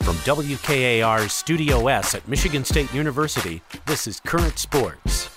From WKAR's Studio S at Michigan State University, this is Current Sports.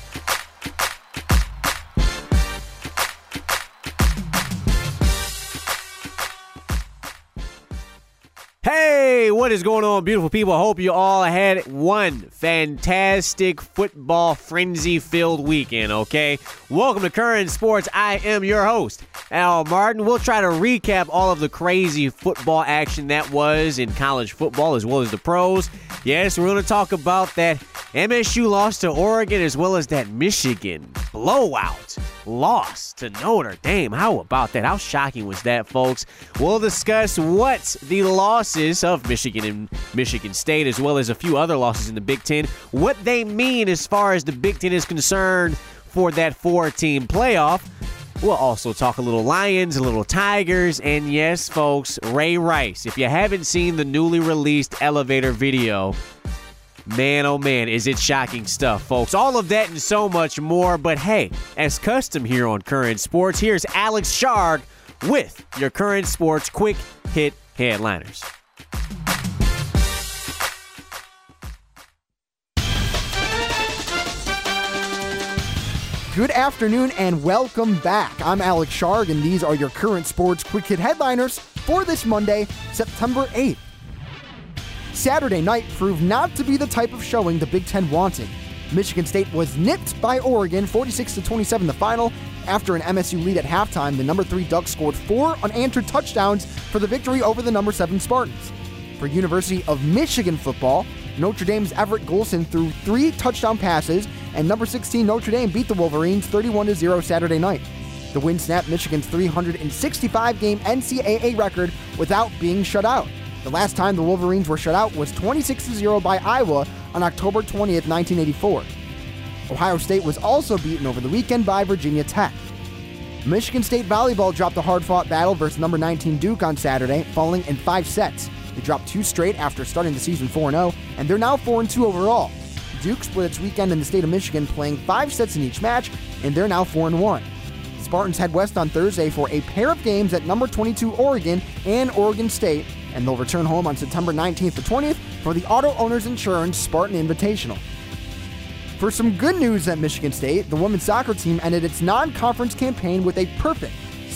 Hey, what is going on, beautiful people? I hope you all had one fantastic football frenzy-filled weekend, okay? Welcome to Current Sports. I am your host, Al Martin. We'll try to recap all of the crazy football action that was in college football as well as the pros. Yes, we're going to talk about that MSU loss to Oregon as well as that Michigan blowout loss to Notre Dame. How about that? How shocking was that, folks? We'll discuss what the losses of Michigan and Michigan State as well as a few other losses in the Big Ten, what they mean as far as the Big Ten is concerned for that four-team playoff. We'll also talk a little Lions, a little Tigers, and yes, folks, Ray Rice. If you haven't seen the newly released elevator video, man, oh man, is it shocking stuff, folks. All of that and so much more. But hey, as custom here on Current Sports, here's Alex Sharg with your Current Sports Quick Hit Headliners. Good afternoon and welcome back. I'm Alex Sharg, and these are your Current Sports Quick Hit Headliners for this Monday, September 8th. Saturday night proved not to be the type of showing the Big Ten wanted. Michigan State was nipped by Oregon, 46-27 the final. After an MSU lead at halftime, the number 3 Ducks scored 4 unanswered touchdowns for the victory over the number 7 Spartans. For University of Michigan football, Notre Dame's Everett Golson threw 3 touchdown passes, and number 16 Notre Dame beat the Wolverines 31-0 Saturday night. The win snapped Michigan's 365-game NCAA record without being shut out. The last time the Wolverines were shut out was 26-0 by Iowa on October 20th, 1984. Ohio State was also beaten over the weekend by Virginia Tech. Michigan State volleyball dropped a hard-fought battle versus number 19 Duke on Saturday, falling in 5 sets. They dropped 2 straight after starting the season 4-0, and they're now 4-2 overall. Duke split its weekend in the state of Michigan, playing 5 sets in each match, and they're now 4-1. The Spartans head west on Thursday for a pair of games at number 22 Oregon and Oregon State, and they'll return home on September 19th to 20th for the Auto Owners Insurance Spartan Invitational. For some good news at Michigan State, the women's soccer team ended its non-conference campaign with a perfect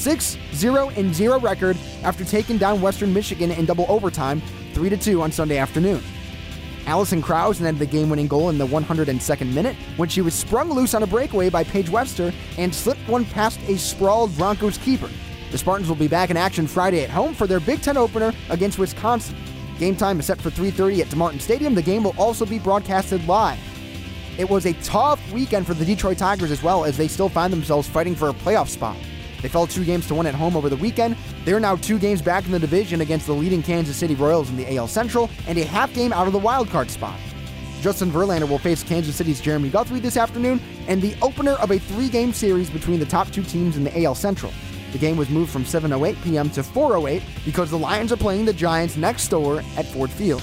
6-0-0 record after taking down Western Michigan in double overtime, 3-2 on Sunday afternoon. Allison Krause netted the game-winning goal in the 102nd minute when she was sprung loose on a breakaway by Paige Webster and slipped one past a sprawled Broncos keeper. The Spartans will be back in action Friday at home for their Big Ten opener against Wisconsin. Game time is set for 3:30 at DeMartin Stadium. The game will also be broadcasted live. It was a tough weekend for the Detroit Tigers as well, as they still find themselves fighting for a playoff spot. They fell 2-1 at home over the weekend. They're now 2 games back in the division against the leading Kansas City Royals in the AL Central and a half game out of the wildcard spot. Justin Verlander will face Kansas City's Jeremy Guthrie this afternoon and the opener of a 3-game series between the top 2 teams in the AL Central. The game was moved from 7:08 p.m. to 4:08 because the Lions are playing the Giants next door at Ford Field.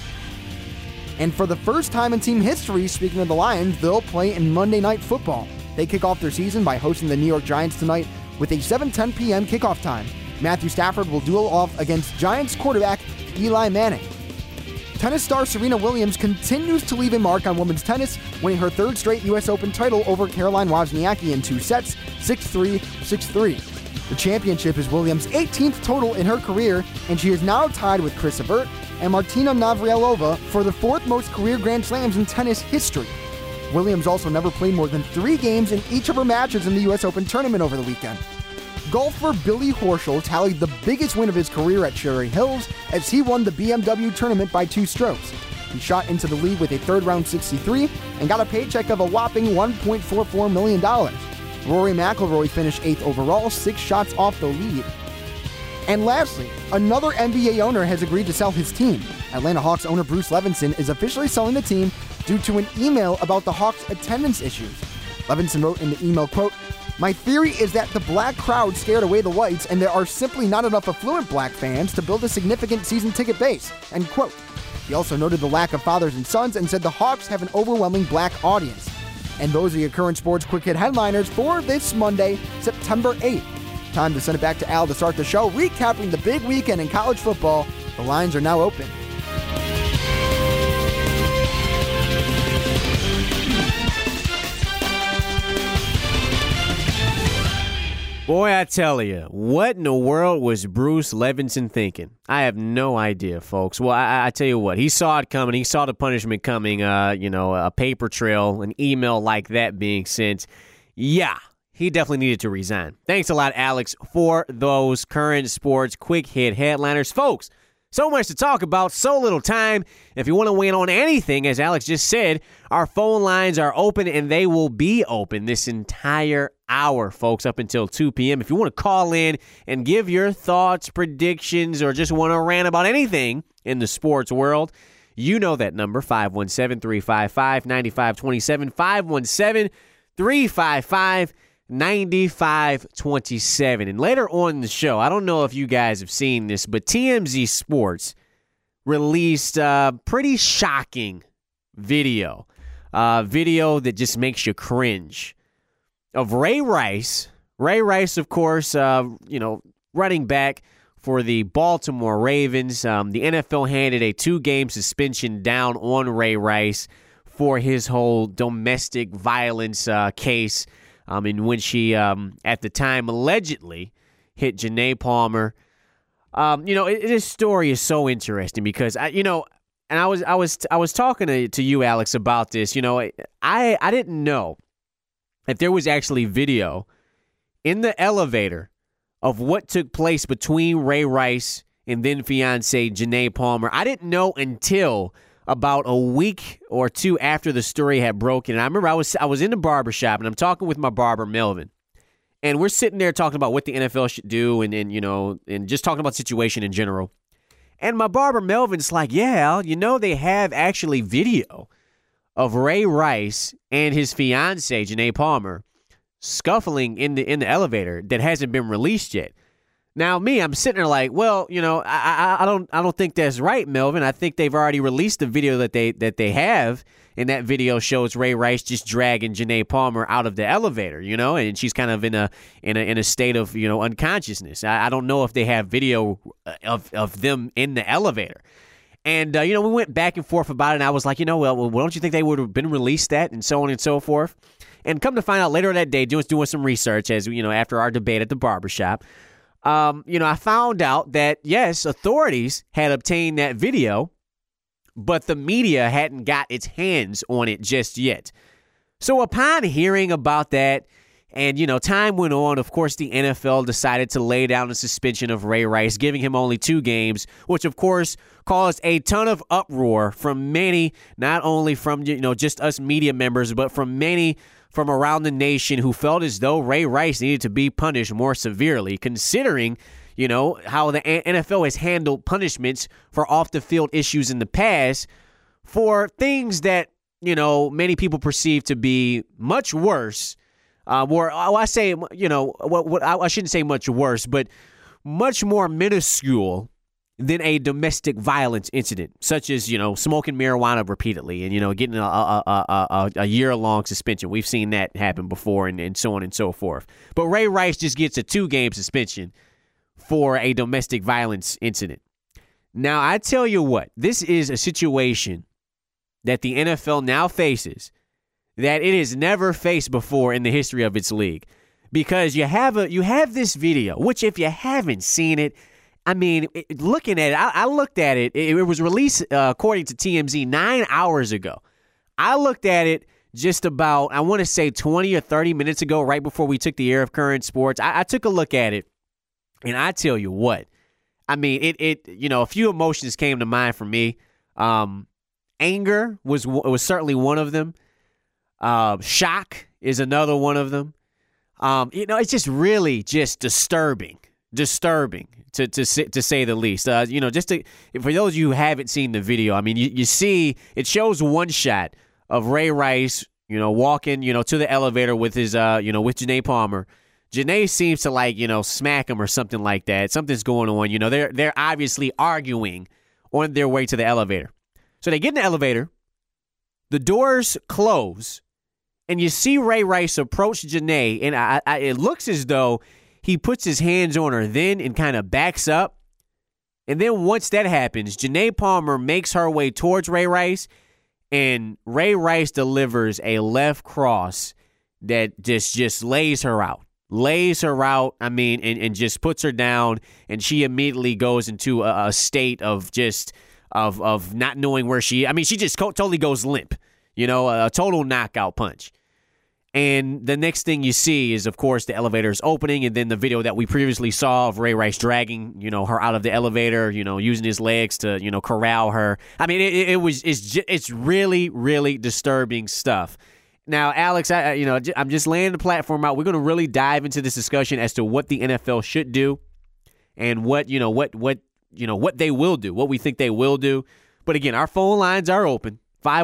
And for the first time in team history, speaking of the Lions, they'll play in Monday Night Football. They kick off their season by hosting the New York Giants tonight with a 7:10 p.m. kickoff time. Matthew Stafford will duel off against Giants quarterback Eli Manning. Tennis star Serena Williams continues to leave a mark on women's tennis, winning her 3rd straight U.S. Open title over Caroline Wozniacki in 2 sets, 6-3, 6-3. The championship is Williams' 18th total in her career, and she is now tied with Chris Evert and Martina Navratilova for the 4th most career Grand Slams in tennis history. Williams also never played more than 3 games in each of her matches in the U.S. Open tournament over the weekend. Golfer Billy Horschel tallied the biggest win of his career at Cherry Hills as he won the BMW tournament by 2 strokes. He shot into the lead with a 3rd-round 63 and got a paycheck of a whopping $1.44 million. Rory McIlroy finished 8th overall, 6 shots off the lead. And lastly, another NBA owner has agreed to sell his team. Atlanta Hawks owner Bruce Levinson is officially selling the team due to an email about the Hawks' attendance issues. Levinson wrote in the email, quote, "My theory is that the black crowd scared away the whites and there are simply not enough affluent black fans to build a significant season ticket base," end quote. He also noted the lack of fathers and sons and said the Hawks have an overwhelming black audience. And those are your Current Sports Quick Hit headliners for this Monday, September 8th. Time to send it back to Al to start the show, recapping the big weekend in college football. The lines are now open. Boy, I tell you, what in the world was Bruce Levinson thinking? I have no idea, folks. Well, I tell you what, he saw it coming. He saw the punishment coming, a paper trail, an email like that being sent. Yeah, he definitely needed to resign. Thanks a lot, Alex, for those current sports quick hit headliners. Folks, so much to talk about, so little time. If you want to weigh in on anything, as Alex just said, our phone lines are open, and they will be open this entire hour, folks, up until 2 p.m. If you want to call in and give your thoughts, predictions, or just want to rant about anything in the sports world, you know that number, 517-355-9527, 517-355-9527. And later on in the show, I don't know if you guys have seen this, but TMZ Sports released a pretty shocking video that just makes you cringe, of Ray Rice. Ray Rice, of course, running back for the Baltimore Ravens. The NFL handed a 2-game suspension down on Ray Rice for his whole domestic violence case in which he, at the time, allegedly hit Janae Palmer. This story is so interesting because, I was talking to you, Alex, about this. I didn't know if there was actually video in the elevator of what took place between Ray Rice and then fiancée Janae Palmer. I didn't know until about a week or two after the story had broken. And I remember I was in the barbershop, and I'm talking with my barber, Melvin. And we're sitting there talking about what the NFL should do and just talking about the situation in general. And my barber, Melvin's like, yeah, Al, they have actually video of Ray Rice and his fiancée, Janae Palmer, scuffling in the elevator that hasn't been released yet. Now, I'm sitting there like, well, I don't think that's right, Melvin. I think they've already released the video that they have, and that video shows Ray Rice just dragging Janae Palmer out of the elevator, and she's kind of in a state of unconsciousness. I don't know if they have video of them in the elevator. And, we went back and forth about it, and I was like, well, don't you think they would have been released that, and so on and so forth? And come to find out later that day, doing some research, as after our debate at the barbershop, I found out that, yes, authorities had obtained that video, but the media hadn't got its hands on it just yet. So upon hearing about that, and, time went on, of course, the NFL decided to lay down a suspension of Ray Rice, giving him only 2 games, which, of course, caused a ton of uproar from many, not only from, just us media members, but from many from around the nation who felt as though Ray Rice needed to be punished more severely, considering, how the NFL has handled punishments for off-the-field issues in the past for things that, many people perceive to be much worse. I shouldn't say much worse, but much more minuscule than a domestic violence incident, such as, smoking marijuana repeatedly and, getting a year-long suspension. We've seen that happen before and so on and so forth. But Ray Rice just gets a 2-game suspension for a domestic violence incident. Now, I tell you what, this is a situation that the NFL now faces that it has never faced before in the history of its league, because you have this video, which if you haven't seen it, looking at it, I looked at it. It was released, according to TMZ, 9 hours ago. I looked at it just about, I want to say 20 or 30 minutes ago, right before we took the air of Current Sports. I took a look at it, and I tell you what, a few emotions came to mind for me. Anger was certainly one of them. Shock is another one of them. It's just really just disturbing to say the least. For those of you who haven't seen the video, you see it shows one shot of Ray Rice, walking, to the elevator with his, with Janae Palmer. Janae seems to smack him or something like that. Something's going on. They're obviously arguing on their way to the elevator. So they get in the elevator, the doors close, and you see Ray Rice approach Janae, and it looks as though he puts his hands on her then and kind of backs up. And then once that happens, Janae Palmer makes her way towards Ray Rice, and Ray Rice delivers a left cross that just lays her out. lays her out, and just puts her down, and she immediately goes into a state of just of not knowing where she just totally goes limp, a total knockout punch. And the next thing you see is, of course, the elevator's opening, and then the video that we previously saw of Ray Rice dragging, her out of the elevator, using his legs to, corral her. It's really, really disturbing stuff. Now, Alex, I'm just laying the platform out. We're going to really dive into this discussion as to what the NFL should do and what they will do, what we think they will do. But again, our phone lines are open,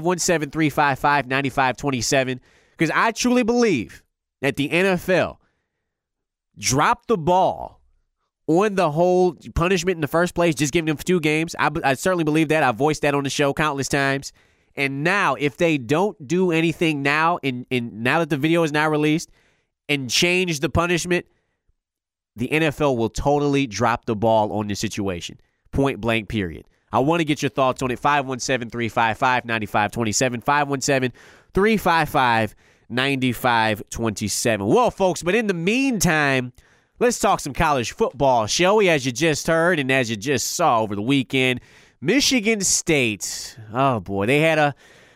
517-355-9527. Because I truly believe that the NFL dropped the ball on the whole punishment in the first place, just giving them 2 games. I certainly believe that. I voiced that on the show countless times. And now, if they don't do anything now, now that the video is now released, and change the punishment, the NFL will totally drop the ball on this situation. Point blank, period. I want to get your thoughts on it. 517-355-9527. 517-355-9527. Well, folks, but in the meantime, let's talk some college football, shall we? As you just heard and as you just saw over the weekend, Michigan State, oh boy, they had a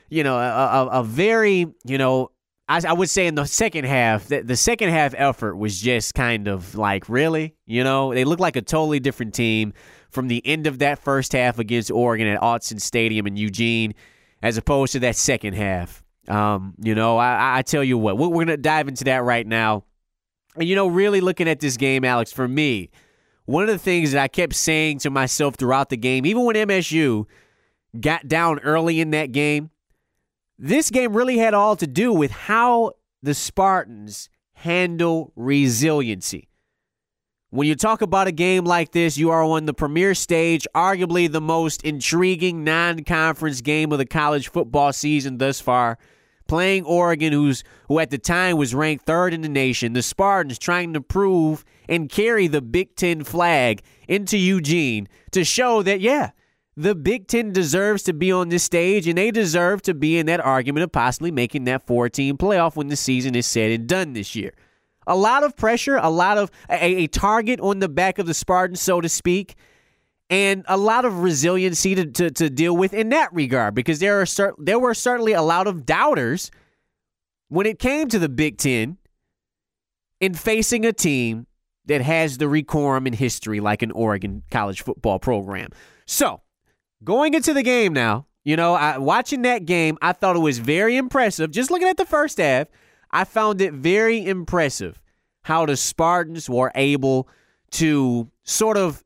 very, I would say in the second half, the second half effort was just kind of like, really? They looked like a totally different team from the end of that first half against Oregon at Autzen Stadium in Eugene, as opposed to that second half. I tell you what, we're going to dive into that right now. And, really looking at this game, Alex, for me, one of the things that I kept saying to myself throughout the game, even when MSU got down early in that game, this game really had all to do with how the Spartans handle resiliency. When you talk about a game like this, you are on the premier stage, arguably the most intriguing non-conference game of the college football season thus far, playing Oregon, who at the time was ranked 3rd in the nation. The Spartans trying to prove and carry the Big Ten flag into Eugene to show that, the Big Ten deserves to be on this stage, and they deserve to be in that argument of possibly making that 4-team playoff when the season is said and done this year. A lot of pressure, a lot of a target on the back of the Spartans, so to speak, and a lot of resiliency to deal with in that regard, because there were certainly a lot of doubters when it came to the Big Ten in facing a team that has the decorum and history like an Oregon college football program. So, going into the game now, watching that game, I thought it was very impressive. Just looking at the first half, I found it very impressive how the Spartans were able to sort of,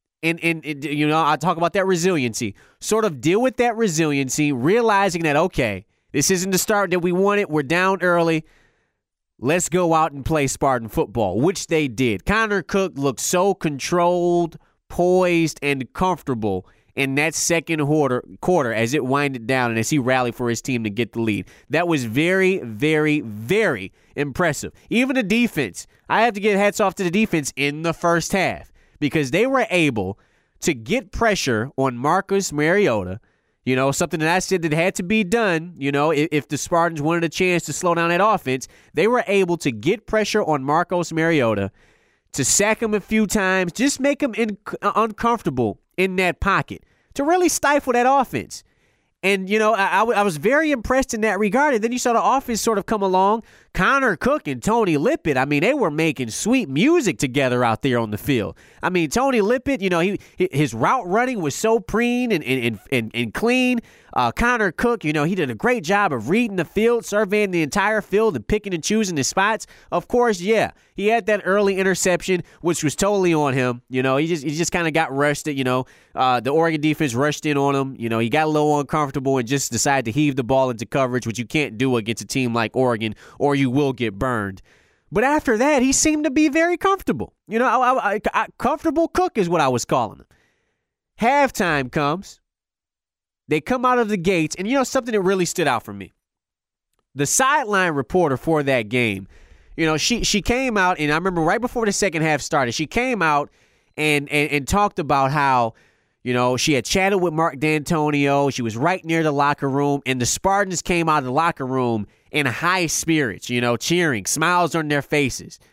I talk about that resiliency, sort of deal with that resiliency, realizing that, okay, this isn't the start that we wanted. We're down early. Let's go out and play Spartan football, which they did. Connor Cook looked so controlled, poised, and comfortable in that second quarter as it winded down and as he rallied for his team to get the lead. That was very, very, very impressive. Even the defense, I have to give hats off to the defense in the first half because they were able to get pressure on Marcus Mariota, something that I said that had to be done, if the Spartans wanted a chance to slow down that offense. They were able to get pressure on Marcus Mariota, to sack him a few times, just make him uncomfortable in that pocket, to really stifle that offense. And, I was very impressed in that regard. And then you saw the offense sort of come along. Connor Cook and Tony Lippett, they were making sweet music together out there on the field. Tony Lippett, his route running was so preen and clean. Connor Cook, he did a great job of reading the field, surveying the entire field and picking and choosing his spots. Of course, he had that early interception, which was totally on him. He just kind of got rushed. The Oregon defense rushed in on him. He got a little uncomfortable and just decided to heave the ball into coverage, which you can't do against a team like Oregon, or you will get burned. But after that, he seemed to be very comfortable. Comfortable Cook is what I was calling him. Halftime comes. They come out of the gates, and something that really stood out for me. The sideline reporter for that game, she came out, and I remember right before the second half started, she came out and talked about how, she had chatted with Mark D'Antonio. She was right near the locker room, and the Spartans came out of the locker room in high spirits, cheering, smiles on their faces.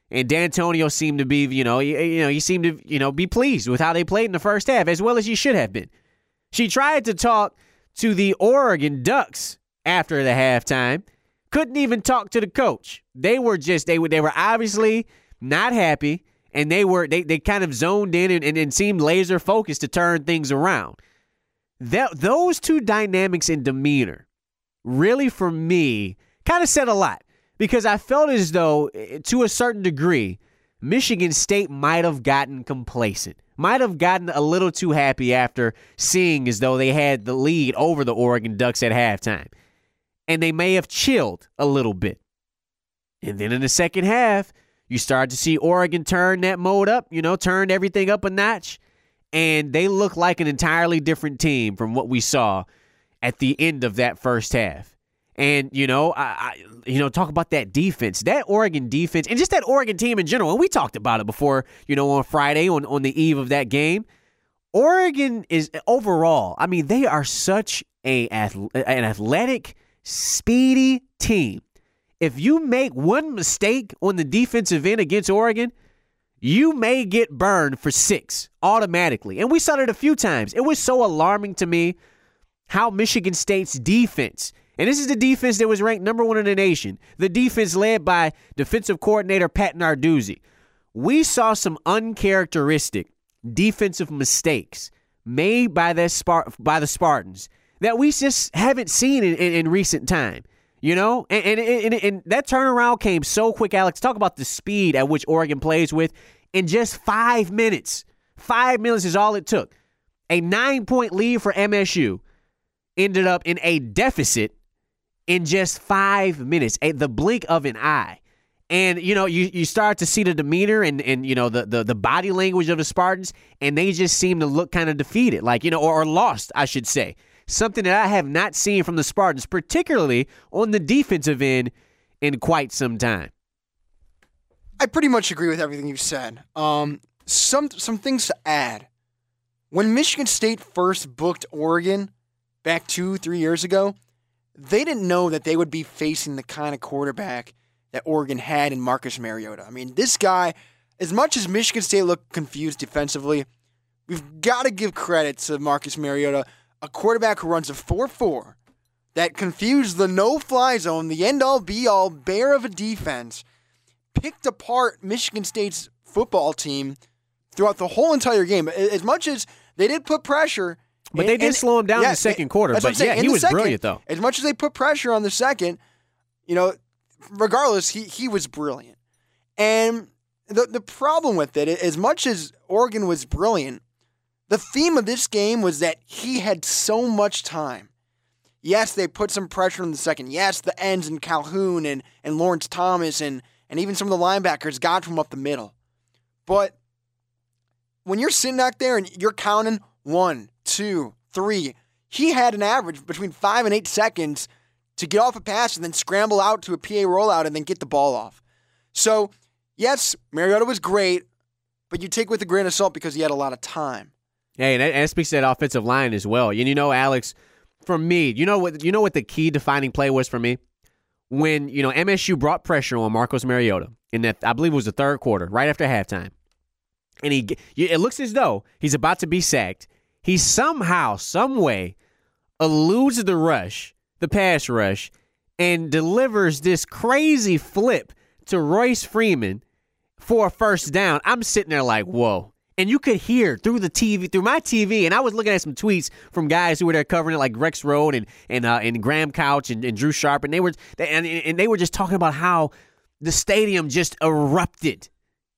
And D'Antonio seemed to be, he seemed to, be pleased with how they played in the first half, as well as he should have been. She tried to talk to the Oregon Ducks after the halftime. Couldn't even talk to the coach. They were obviously not happy, and they kind of zoned in and seemed laser focused to turn things around. Those two dynamics in demeanor really, for me, kind of said a lot, because I felt as though, to a certain degree, Michigan State might have gotten complacent, might have gotten a little too happy after seeing as though they had the lead over the Oregon Ducks at halftime. And they may have chilled a little bit. And then in the second half, you start to see Oregon turn that mode up, turn everything up a notch. And they look like an entirely different team from what we saw at the end of that first half. And, talk about that defense, that Oregon defense, and just that Oregon team in general. And we talked about it before, on Friday on the eve of that game. Oregon is overall, they are such an athletic, speedy team. If you make one mistake on the defensive end against Oregon, you may get burned for 6 automatically. And we saw it a few times. It was so alarming to me how Michigan State's defense, and this is the defense that was ranked number 1 in the nation, the defense led by defensive coordinator Pat Narduzzi. We saw some uncharacteristic defensive mistakes made by the Spartans that we just haven't seen in recent time. And that turnaround came so quick, Alex. Talk about the speed at which Oregon plays with in just 5 minutes. 5 minutes is all it took. A 9-point lead for MSU ended up in a deficit in just 5 minutes, the blink of an eye. And, you start to see the demeanor and the body language of the Spartans, and they just seem to look kind of defeated, or lost, I should say. Something that I have not seen from the Spartans, particularly on the defensive end, in quite some time. I pretty much agree with everything you said. Some things to add. When Michigan State first booked Oregon back 2-3 years ago, they didn't know that they would be facing the kind of quarterback that Oregon had in Marcus Mariota. This guy, as much as Michigan State looked confused defensively, we've got to give credit to Marcus Mariota, a quarterback who runs a 4-4 that confused the no-fly zone, the end-all, be-all bear of a defense, picked apart Michigan State's football team throughout the whole entire game. As much as they did put pressure, but they did slow him down in the second quarter. But yeah, he was brilliant, though. As much as they put pressure on the second, regardless, he was brilliant. And the problem with it, as much as Oregon was brilliant, the theme of this game was that he had so much time. Yes, they put some pressure on the second. Yes, the ends and Calhoun and Lawrence Thomas and even some of the linebackers got from up the middle. But when you're sitting out there and you're counting 1, 2, 3, he had an average between 5 and 8 seconds to get off a pass and then scramble out to a PA rollout and then get the ball off. So, yes, Mariota was great, but you take it with a grain of salt because he had a lot of time. Hey, and that speaks to that offensive line as well. And Alex, for me, you know what the key defining play was for me? When, MSU brought pressure on Marcus Mariota in that, I believe it was the third quarter, right after halftime. And it looks as though he's about to be sacked. He somehow, some way, eludes the pass rush, and delivers this crazy flip to Royce Freeman for a first down. I'm sitting there like, whoa. And you could hear through my TV, and I was looking at some tweets from guys who were there covering it, like Rex Road and Graham Couch and Drew Sharp, and they were just talking about how the stadium just erupted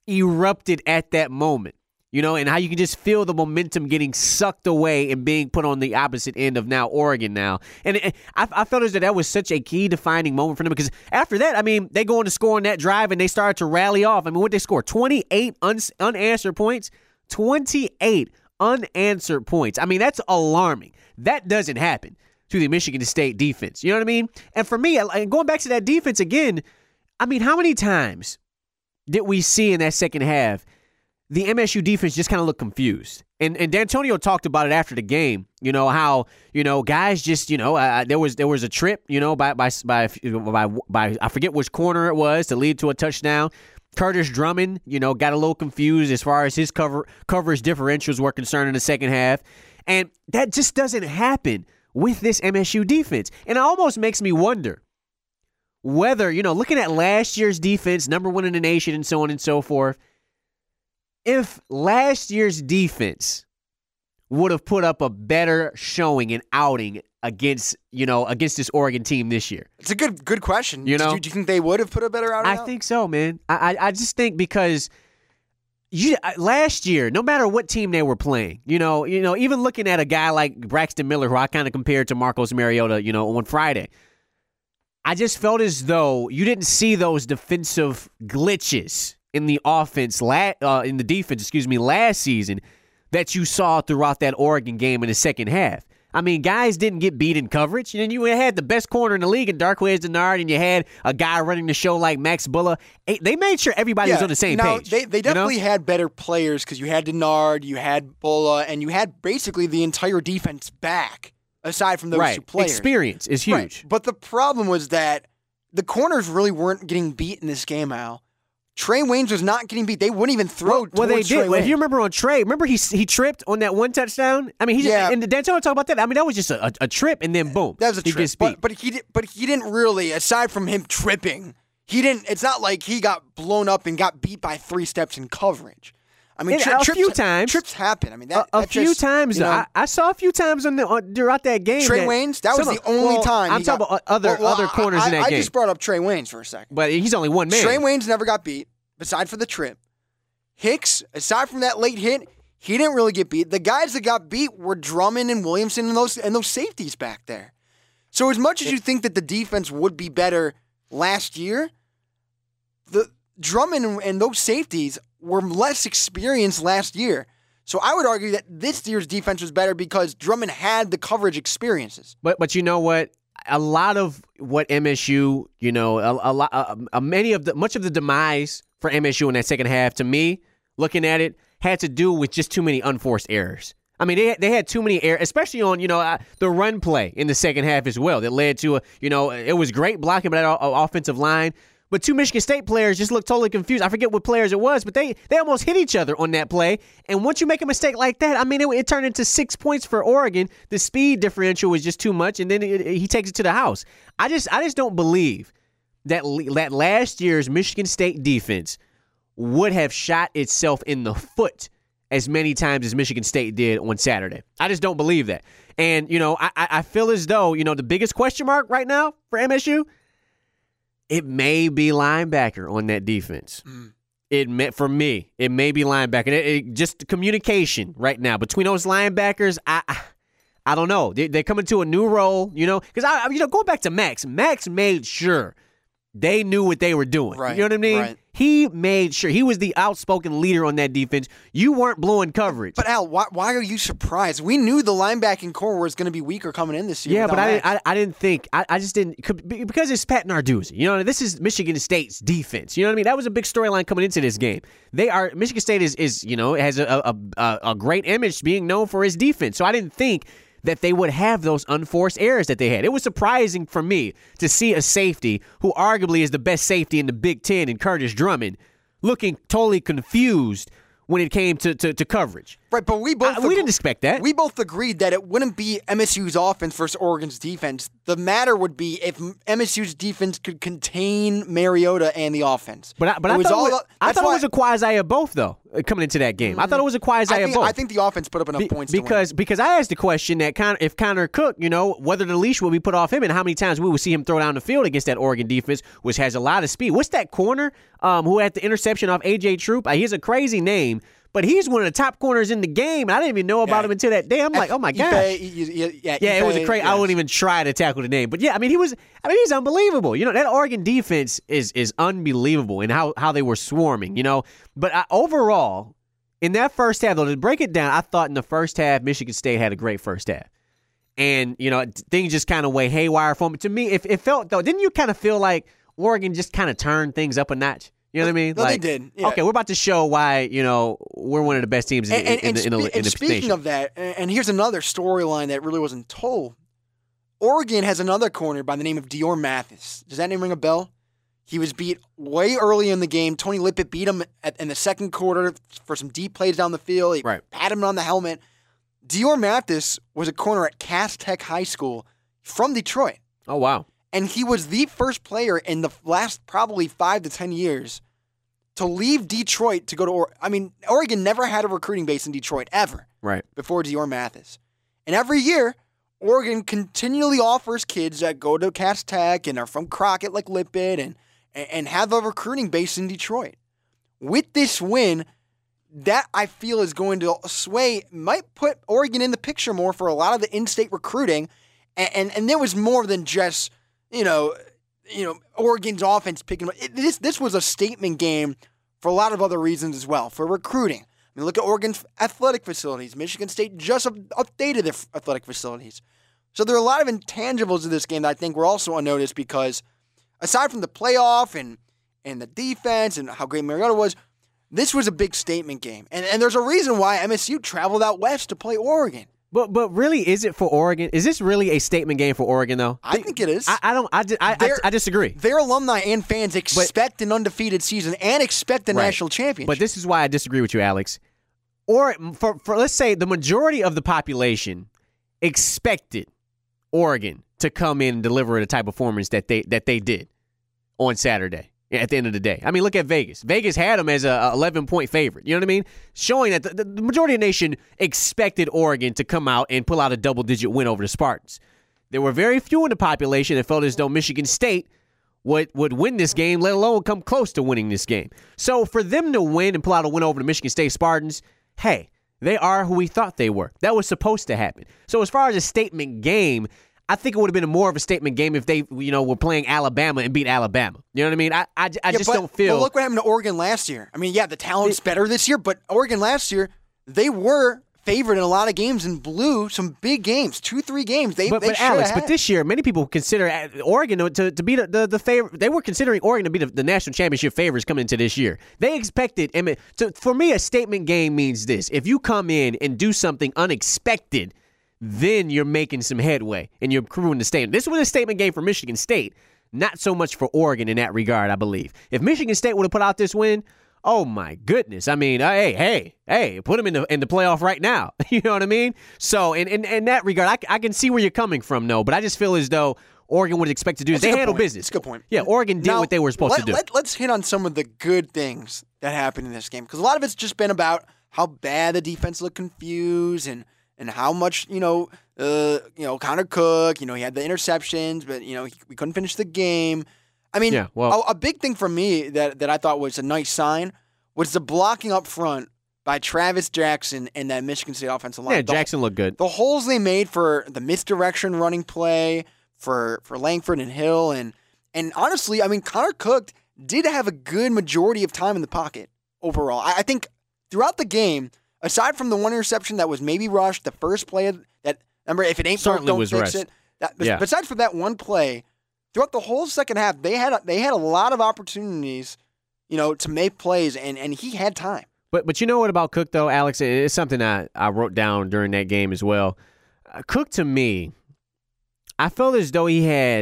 at that moment, and how you can just feel the momentum getting sucked away and being put on the opposite end of now Oregon now. And I felt as though that was such a key defining moment for them, because after that, they go on to score on that drive and they started to rally off. What they score? 28 unanswered points. 28 unanswered points. That's alarming. That doesn't happen to the Michigan State defense. You know what I mean? And for me, going back to that defense again, how many times did we see in that second half the MSU defense just kind of look confused? And D'Antonio talked about it after the game, how, guys just, there was a trip, by I forget which corner it was to lead to a touchdown. Curtis Drummond, got a little confused as far as his coverage differentials were concerned in the second half. And that just doesn't happen with this MSU defense. And it almost makes me wonder whether, looking at last year's defense, number 1 in the nation and so on and so forth, if last year's defense would have put up a better showing and outing against this Oregon team this year. It's a good question. Do you think they would have put a better outing? I think so, man. I just think because last year, no matter what team they were playing, even looking at a guy like Braxton Miller, who I kind of compared to Marcos Mariota, on Friday, I just felt as though you didn't see those defensive glitches in the offense, in the defense, last season that you saw throughout that Oregon game in the second half. I mean, guys didn't get beat in coverage. You had the best corner in the league in Darqueze Dennard, and you had a guy running the show like Max Bulla. They made sure everybody was on the same page. They definitely had better players because you had Dennard, you had Bulla, and you had basically the entire defense back, aside from those two players. Experience is huge. Right. But the problem was that the corners really weren't getting beat in this game, Al. Trey Waynes was not getting beat. They wouldn't even throw well, they did. Trey Well, if you remember on Trey, he tripped on that one touchdown? I mean, and D'Antoni talked about that. I mean, that was just a trip, and then boom. That was a trip. Gets beat. But he didn't really, aside from him tripping, it's not like he got blown up and got beat by 3 steps in coverage. I mean, a few times. Trips happen. I mean, a few times. I saw a few times throughout that game. Trey Waynes, that was the only time. I'm talking about other corners in that game. I just brought up Trey Waynes for a second. But he's only one man. Trey Waynes never got beat, aside for the trip. Hicks, aside from that late hit, he didn't really get beat. The guys that got beat were Drummond and Williamson and those safeties back there. So as much as you think that the defense would be better last year, the Drummond and those safeties were less experienced last year. So I would argue that this year's defense was better because Drummond had the coverage experiences. But you know what? A lot of what MSU, much of the demise for MSU in that second half, to me, looking at it, had to do with just too many unforced errors. I mean, they had too many errors, especially on, the run play in the second half as well. That led to, it was great blocking by that offensive line. But 2 Michigan State players just looked totally confused. I forget what players it was, but they almost hit each other on that play. And once you make a mistake like that, I mean, it turned into 6 points for Oregon. The speed differential was just too much, and then he takes it to the house. I just don't believe that last year's Michigan State defense would have shot itself in the foot as many times as Michigan State did on Saturday. I just don't believe that. And, I feel as though, the biggest question mark right now for MSU, it may be linebacker on that defense. For me, it may be linebacker. Just communication right now between those linebackers. I don't know. They're coming to a new role, because going back to Max made sure they knew what they were doing. Right, you know what I mean? right. He made sure. He was the outspoken leader on that defense. You weren't blowing coverage. But Al, why are you surprised? We knew the linebacking core was going to be weaker coming in this year. Yeah, but I didn't think. I just didn't, because it's Pat Narduzzi. This is Michigan State's defense. You know what I mean? That was a big storyline coming into this game. Michigan State is has a great image being known for its defense. So I didn't think that they would have those unforced errors that they had. It was surprising for me to see a safety who arguably is the best safety in the Big Ten in Curtis Drummond looking totally confused when it came to coverage. Right, but we didn't expect that. We both agreed that it wouldn't be MSU's offense versus Oregon's defense. The matter would be if MSU's defense could contain Mariota and the offense. But I thought it was a quasi of both, though, coming into that game. I thought it was a quasi of both. I think the offense put up enough points to win. Because I asked the question that if Connor Cook, whether the leash will be put off him and how many times we would see him throw down the field against that Oregon defense, which has a lot of speed. What's that corner who had the interception off A.J. Troop? He has a crazy name. But he's one of the top corners in the game, and I didn't even know about him until that day. I'm like, oh my gosh. It was crazy. I wouldn't even try to tackle the name. But yeah, he's unbelievable. That Oregon defense is unbelievable in how they were swarming, But overall, in that first half, though, to break it down, I thought in the first half, Michigan State had a great first half. And, things just kind of went haywire for me. To me, it felt, though, didn't you kind of feel like Oregon just kind of turned things up a notch? You know what I mean? No, they did. Yeah. Okay, we're about to show why, we're one of the best teams in the speaking nation. of that, and here's another storyline that really wasn't told. Oregon has another corner by the name of Dior Mathis. Does that name ring a bell? He was beat way early in the game. Tony Lippett beat him in the second quarter for some deep plays down the field. He pat him on the helmet. Dior Mathis was a corner at Cass Tech High School from Detroit. Oh, wow. And he was the first player in the last probably 5 to 10 years to leave Detroit to go to Oregon. I mean, Oregon never had a recruiting base in Detroit, ever. Right. Before Dior Mathis. And every year, Oregon continually offers kids that go to Cass Tech and are from Crockett like Lippett and have a recruiting base in Detroit. With this win, that I feel is going to sway, might put Oregon in the picture more for a lot of the in-state recruiting. And there was more than just, Oregon's offense picking up. This was a statement game for a lot of other reasons as well, for recruiting. I mean, look at Oregon's athletic facilities. Michigan State just updated their athletic facilities. So there are a lot of intangibles of this game that I think were also unnoticed because aside from the playoff and the defense and how great Mariota was, this was a big statement game. And there's a reason why MSU traveled out west to play Oregon. But really, is it for Oregon? Is this really a statement game for Oregon, though? I think it is. I disagree. Their alumni and fans expect an undefeated season and expect a national championship. But this is why I disagree with you, Alex. Or for let's say the majority of the population expected Oregon to come in and deliver the type of performance that they did on Saturday. At the end of the day, I mean, look at Vegas. Vegas had them as a 11-point favorite. You know what I mean? Showing that the majority of the nation expected Oregon to come out and pull out a double-digit win over the Spartans. There were very few in the population that felt as though Michigan State would win this game, let alone come close to winning this game. So for them to win and pull out a win over the Michigan State Spartans, hey, they are who we thought they were. That was supposed to happen. So as far as a statement game, I think it would have been more of a statement game if they, were playing Alabama and beat Alabama. You know what I mean? I just don't feel. But look what happened to Oregon last year. I mean, the talent's better this year, but Oregon last year, they were favored in a lot of games and blew some big games, 2-3 games. But Alex, but this year, many people consider Oregon to be the favorite. They were considering Oregon to be the national championship favorites coming into this year. They expected. I mean, for me, a statement game means this: if you come in and do something unexpected, then you're making some headway and you're proving the statement. This was a statement game for Michigan State, not so much for Oregon in that regard, I believe. If Michigan State would have put out this win, oh my goodness. I mean, hey, put them in the playoff right now. You know what I mean? So in that regard, I can see where you're coming from, no, but I just feel as though Oregon would expect to do this. They handle business. That's a good point. Yeah, Oregon did what they were supposed to do. Let's hit on some of the good things that happened in this game, because a lot of it's just been about how bad the defense looked confused and how much, Connor Cook, he had the interceptions, but, we couldn't finish the game. I mean, a big thing for me that I thought was a nice sign was the blocking up front by Travis Jackson and that Michigan State offensive line. Yeah, Jackson looked good. The holes they made for the misdirection running play for Langford and Hill. And honestly, I mean, Connor Cook did have a good majority of time in the pocket overall. I think throughout the game, aside from the one interception that was maybe rushed, the first play that, remember, if it ain't broke, don't fix it. Besides from that one play, throughout the whole second half, they had a lot of opportunities, to make plays, and he had time. But you know what about Cook, though, Alex? It's something I wrote down during that game as well. Cook, to me, I felt as though he had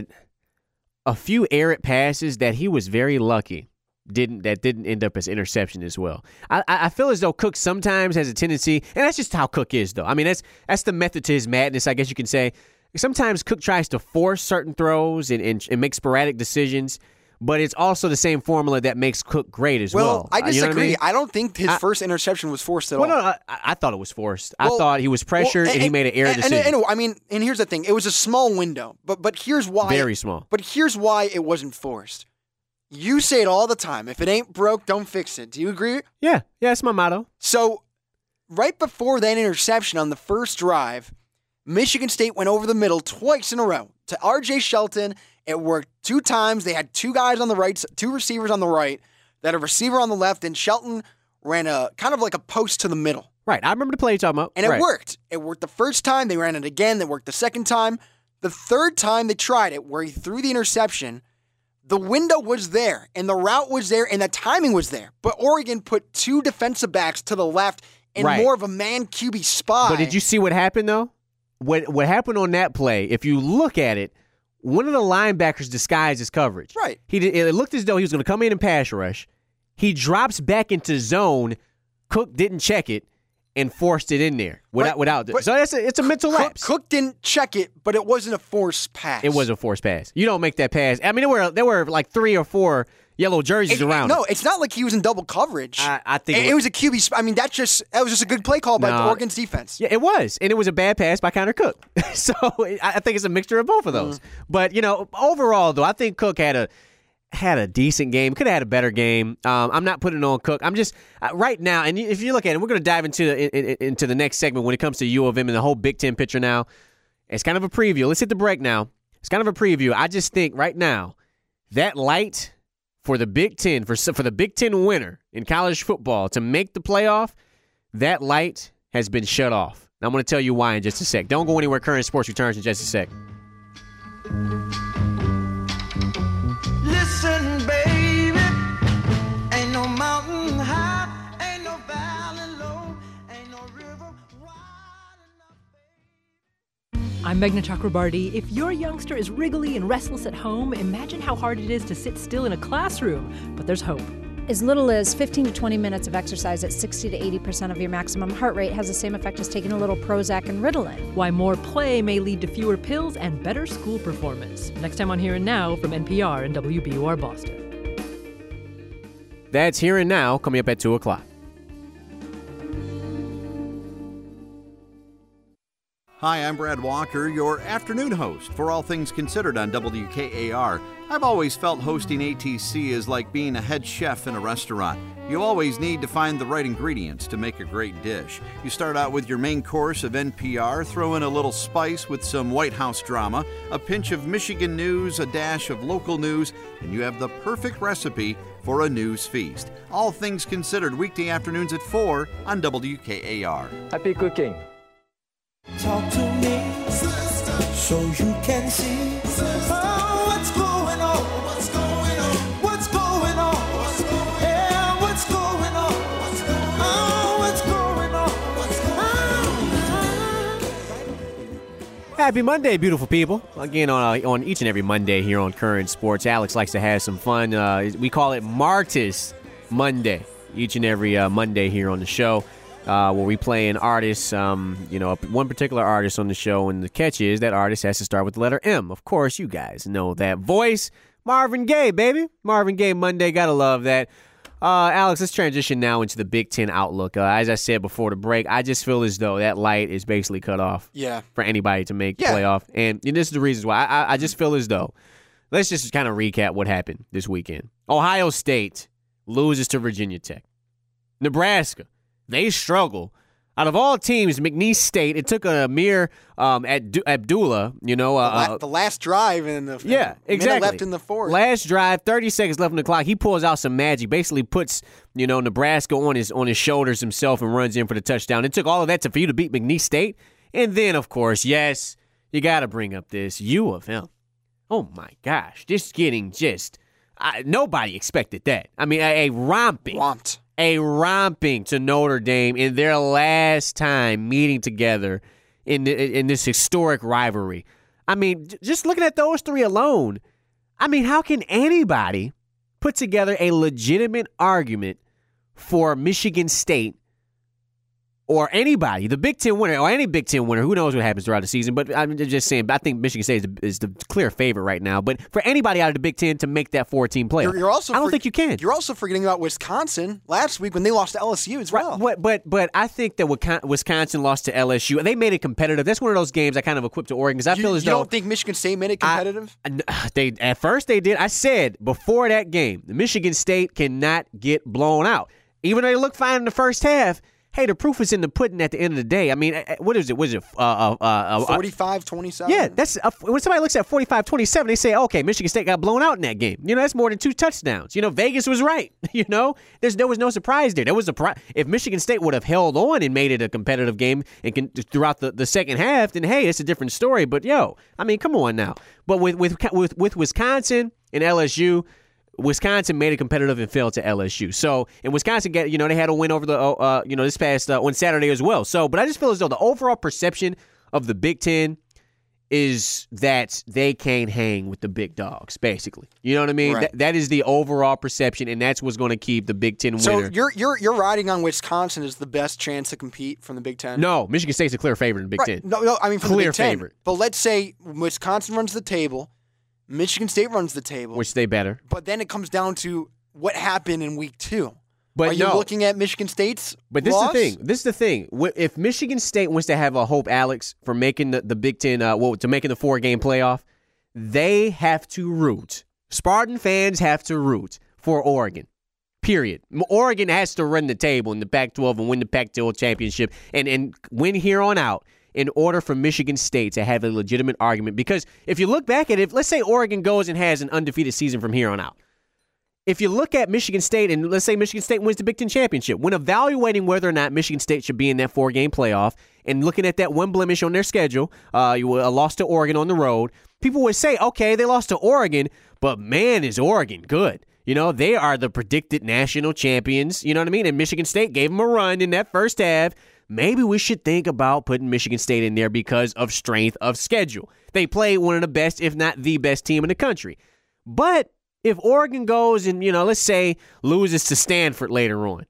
a few errant passes that he was very lucky that didn't end up as interception as well. I feel as though Cook sometimes has a tendency, and that's just how Cook is, though. I mean, that's the method to his madness, I guess you can say. Sometimes Cook tries to force certain throws and make sporadic decisions, but it's also the same formula that makes Cook great as well. Well, I disagree. I don't think his first interception was forced at all. No, I thought it was forced. I thought he was pressured and he made an error decision. And here's the thing. It was a small window, but here's why. Very small. But here's why it wasn't forced. You say it all the time. If it ain't broke, don't fix it. Do you agree? Yeah, that's my motto. So, right before that interception on the first drive, Michigan State went over the middle twice in a row to R.J. Shelton. It worked 2 times. They had 2 guys on the right, 2 receivers on the right, that a receiver on the left, and Shelton ran a kind of like a post to the middle. Right. I remember the play you're talking about. And it worked. It worked the first time. They ran it again. It worked the second time. The third time they tried it, where he threw the interception, the window was there, and the route was there, and the timing was there. But Oregon put 2 defensive backs to the left and more of a man QB spy. But did you see what happened, though? What happened on that play, if you look at it, one of the linebackers disguised his coverage. Right. It looked as though he was going to come in and pass rush. He drops back into zone. Cook didn't check it and forced it in there without. So it's a mental lapse. Cook didn't check it, but it wasn't a forced pass. It was a forced pass. You don't make that pass. I mean, there were like 3 or 4 yellow jerseys around. No, it's not like he was in double coverage. I think it was a QB. I mean, that was just a good play call by Oregon's defense. Yeah, it was, and it was a bad pass by Connor Cook. So I think it's a mixture of both of those. But overall, though, I think Cook had a decent game. Could have had a better game. I'm not putting it on Cook. I'm just right now, and if you look at it, we're going to dive into the next segment when it comes to U of M and the whole Big Ten picture now. It's kind of a preview. Let's hit the break now. It's kind of a preview. I just think right now that light for the Big Ten, for the Big Ten winner in college football to make the playoff, that light has been shut off. And I'm going to tell you why in just a sec. Don't go anywhere. Current Sports returns in just a sec. Listen, baby, ain't no mountain high, ain't no valley low, ain't no river wide enough. I'm Meghna Chakrabarty. If your youngster is wriggly and restless at home, imagine how hard it is to sit still in a classroom. But there's hope. As little as 15 to 20 minutes of exercise at 60 to 80% of your maximum heart rate has the same effect as taking a little Prozac and Ritalin. Why more play may lead to fewer pills and better school performance. Next time on Here and Now from NPR and WBUR Boston. That's Here and Now, coming up at 2 o'clock. Hi, I'm Brad Walker, your afternoon host for All Things Considered on WKAR. I've always felt hosting ATC is like being a head chef in a restaurant. You always need to find the right ingredients to make a great dish. You start out with your main course of NPR, throw in a little spice with some White House drama, a pinch of Michigan news, a dash of local news, and you have the perfect recipe for a news feast. All Things Considered, weekday afternoons at 4 on WKAR. Happy cooking. Talk to me, sister, so you can see what's going on, what's going on, what's going on, what's going on, yeah, what's going on, what's going on, what's going on. Happy Monday, beautiful people. Again, on each and every Monday here on Current Sports, Alex likes to have some fun. We call it Martis Monday, each and every Monday here on the show. Where we play an artist, one particular artist on the show, and the catch is that artist has to start with the letter M. Of course, you guys know that voice. Marvin Gaye, baby. Marvin Gaye Monday, gotta love that. Alex, let's transition now into the Big Ten outlook. As I said before the break, I just feel as though that light is basically cut off for anybody to make the playoff. And this is the reasons why. I just feel as though, let's just kind of recap what happened this weekend. Ohio State loses to Virginia Tech. Nebraska, they struggle. Out of all teams, McNeese State, it took Amir Abdullah, the last drive and the minute left in the fourth. Last drive, 30 seconds left on the clock. He pulls out some magic, basically puts, Nebraska on his shoulders himself and runs in for the touchdown. It took all of that for you to beat McNeese State. And then, of course, yes, you got to bring up this U of M. Oh, my gosh. Nobody expected that. I mean, a romping to Notre Dame in their last time meeting together in this historic rivalry. I mean, just looking at those three alone, I mean, how can anybody put together a legitimate argument for Michigan State or anybody, the Big Ten winner, or any Big Ten winner, who knows what happens throughout the season, but I'm just saying, I think Michigan State is the clear favorite right now. But for anybody out of the Big Ten to make that 4-team playoff, I don't think you can. You're also forgetting about Wisconsin last week when they lost to LSU as well. Right, but I think that Wisconsin lost to LSU. They made it competitive. That's one of those games I kind of equipped to Oregon because I feel as though. You don't think Michigan State made it competitive? At first they did. I said before that game, Michigan State cannot get blown out. Even though they looked fine in the first half, hey, the proof is in the pudding at the end of the day. I mean, what is it? Was it 45-27? Yeah, that's when somebody looks at 45-27, they say, okay, Michigan State got blown out in that game. That's more than 2 touchdowns. Vegas was right. There was no surprise there. There was if Michigan State would have held on and made it a competitive game and throughout the second half, then hey, it's a different story. But I mean, come on now. But with Wisconsin and LSU. Wisconsin made it competitive and fell to LSU. So, and Wisconsin, they had a win over this past on Saturday as well. So, but I just feel as though the overall perception of the Big Ten is that they can't hang with the big dogs, basically. You know what I mean? Right. That is the overall perception, and that's what's going to keep the Big Ten winner. So you're riding on Wisconsin as the best chance to compete from the Big Ten? No, Michigan State's a clear favorite in the Big Ten. No, I mean from Clear the Big Ten. favorite. But let's say Wisconsin runs the table, Michigan State runs the table. Which they better. But then it comes down to what happened in week 2. But Are you no. looking at Michigan State's But this loss? is the thing. If Michigan State wants to have a hope, Alex, for making the Big Ten, to making the 4-game playoff, they have to root. Spartan fans have to root for Oregon. Period. Oregon has to run the table in the Pac-12 and win the Pac-12 championship and win here on out in order for Michigan State to have a legitimate argument. Because if you look back at it, let's say Oregon goes and has an undefeated season from here on out. If you look at Michigan State, and let's say Michigan State wins the Big Ten championship, when evaluating whether or not Michigan State should be in that 4-game playoff and looking at that one blemish on their schedule, a loss to Oregon on the road, people would say, okay, they lost to Oregon, but man, is Oregon good. You know, they are the predicted national champions, you know what I mean? And Michigan State gave them a run in that first half. Maybe we should think about putting Michigan State in there because of strength of schedule. They play one of the best, if not the best team in the country. But if Oregon goes and, let's say loses to Stanford later on,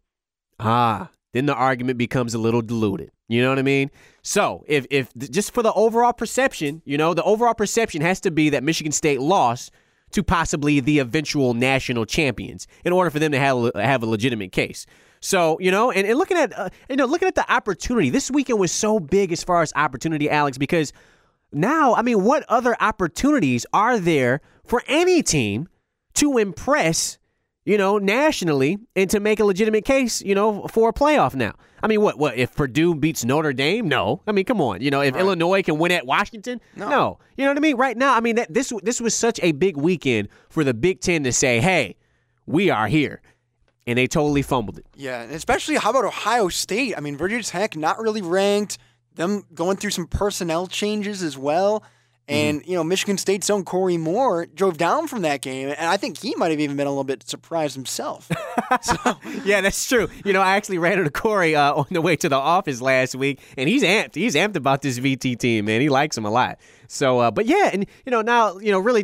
then the argument becomes a little diluted. You know what I mean? So if just for the overall perception, the overall perception has to be that Michigan State lost to possibly the eventual national champions in order for them to have a legitimate case. So, and looking at the opportunity, this weekend was so big as far as opportunity, Alex, because now, what other opportunities are there for any team to impress, nationally and to make a legitimate case, for a playoff now? What if Purdue beats Notre Dame? No. Come on. If Illinois can win at Washington? No. You know what I mean? Right now, this was such a big weekend for the Big Ten to say, hey, we are here. And they totally fumbled it. Yeah, and especially how about Ohio State? Virginia Tech not really ranked, them going through some personnel changes as well. And, Michigan State's own Corey Moore drove down from that game, and I think he might have even been a little bit surprised himself. Yeah, that's true. I actually ran into Corey on the way to the office last week, and he's amped. He's amped about this VT team, man. He likes them a lot. So, but yeah, and, now, really,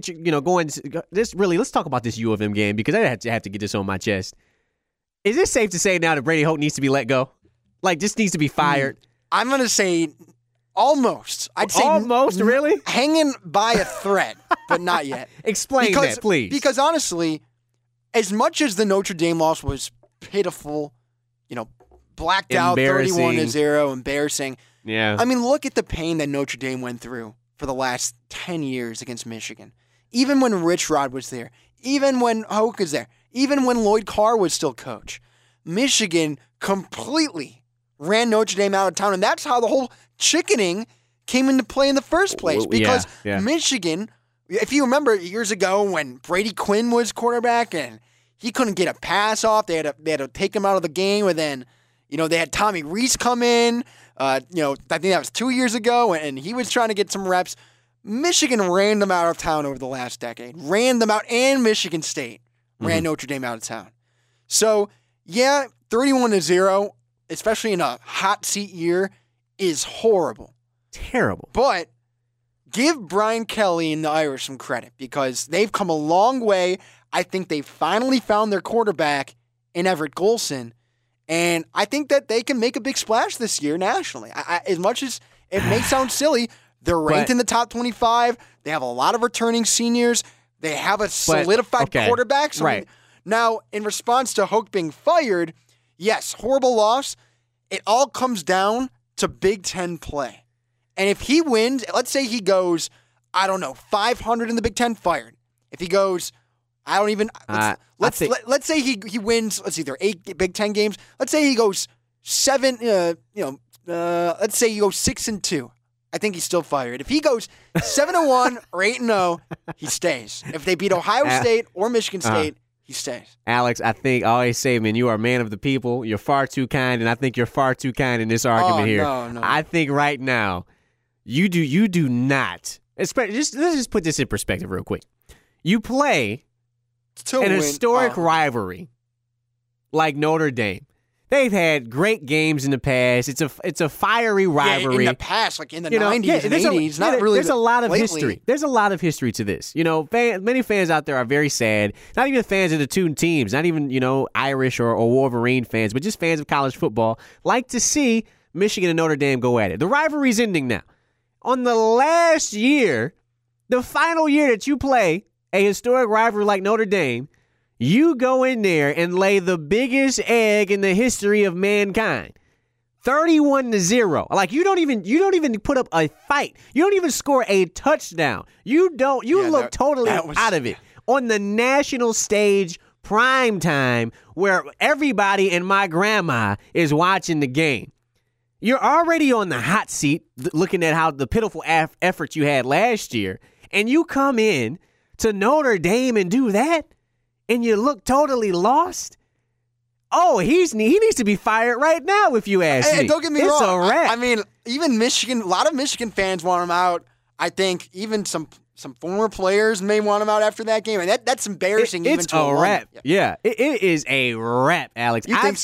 let's talk about this U of M game because I have to get this on my chest. Is it safe to say now that Brady Hoke needs to be let go? Like, just needs to be fired? I'm going to say almost. I'd say almost, really? Hanging by a thread, but not yet. Explain that, please. Because honestly, as much as the Notre Dame loss was pitiful, blacked out 31-0, embarrassing. Yeah. Look at the pain that Notre Dame went through for the last 10 years against Michigan. Even when Rich Rod was there, even when Hoke was there, even when Lloyd Carr was still coach, Michigan completely ran Notre Dame out of town. And that's how the whole chickening came into play in the first place. Because Michigan, if you remember years ago when Brady Quinn was quarterback and he couldn't get a pass off, they had to take him out of the game. And then, they had Tommy Rees come in. I think that was 2 years ago, and he was trying to get some reps. Michigan ran them out of town over the last decade. Ran them out, and Michigan State ran Notre Dame out of town. So, 31-0, especially in a hot seat year, is horrible. Terrible. But give Brian Kelly and the Irish some credit because they've come a long way. I think they finally found their quarterback in Everett Golson, and I think that they can make a big splash this year nationally. As much as it may sound silly, they're ranked in the top 25. They have a lot of returning seniors. They have a solidified quarterback. So now, in response to Hoke being fired, yes, horrible loss. It all comes down to Big Ten play. And if he wins, let's say he goes, 500 in the Big Ten, fired. If he goes, let's say he wins, let's see, there are 8 Big Ten games. Let's say he goes 7, let's say he goes 6-2. I think he's still fired. If he goes 7-1 or 8-0, he stays. If they beat Ohio State or Michigan State, he stays. Alex, I think I always say, man, you are a man of the people. You're far too kind, and I think you're far too kind in this argument here. No. I think right now, you do not. Let's just put this in perspective real quick. You play an historic rivalry like Notre Dame. They've had great games in the past. It's a fiery rivalry. In the past, like in the 90s and 80s, There's a lot of lately. history. There's a lot of history to this. Many fans out there are very sad. Not even fans of the two teams. Not even, Irish or Wolverine fans, but just fans of college football like to see Michigan and Notre Dame go at it. The rivalry's ending now. On the last year, the final year that you play a historic rivalry like Notre Dame, you go in there and lay the biggest egg in the history of mankind. 31-0. Like you don't even put up a fight. You don't even score a touchdown. You look totally out of it. On the national stage, prime time, where everybody and my grandma is watching the game. You're already on the hot seat looking at how the pitiful efforts you had last year, and you come in to Notre Dame and do that? And you look totally lost? Oh, he needs to be fired right now, if you ask me. And don't get me wrong. It's a wrap. I mean, even Michigan, a lot of Michigan fans want him out. I think even some former players may want him out after that game. And that's embarrassing. It's a wrap. Yeah, it is a wrap, Alex. I've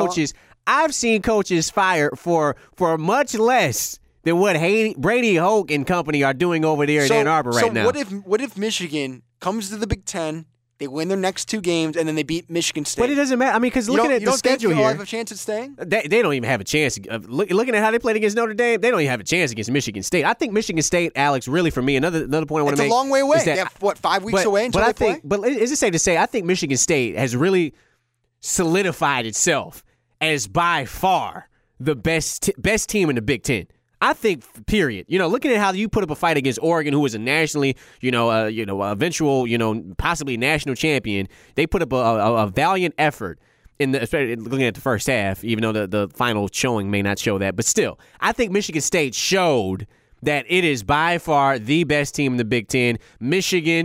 seen coaches fired for much less than what Brady Hoke and company are doing over there in Ann Arbor right now. So what if Michigan comes to the Big Ten, they win their next 2 games, and then they beat Michigan State? But it doesn't matter. I mean, because looking at the schedule here, you don't have a chance at staying? They don't even have a chance. Looking at how they played against Notre Dame, they don't even have a chance against Michigan State. I think Michigan State, Alex, really for me, another point I want to make. It's a long way away. They have, 5 weeks away until they play? But is it safe to say, I think Michigan State has really solidified itself as by far the best team in the Big Ten. I think, period. Looking at how you put up a fight against Oregon, who was a nationally, eventual, possibly national champion, they put up a valiant effort especially looking at the first half, even though the final showing may not show that. But still, I think Michigan State showed that it is by far the best team in the Big Ten. Michigan,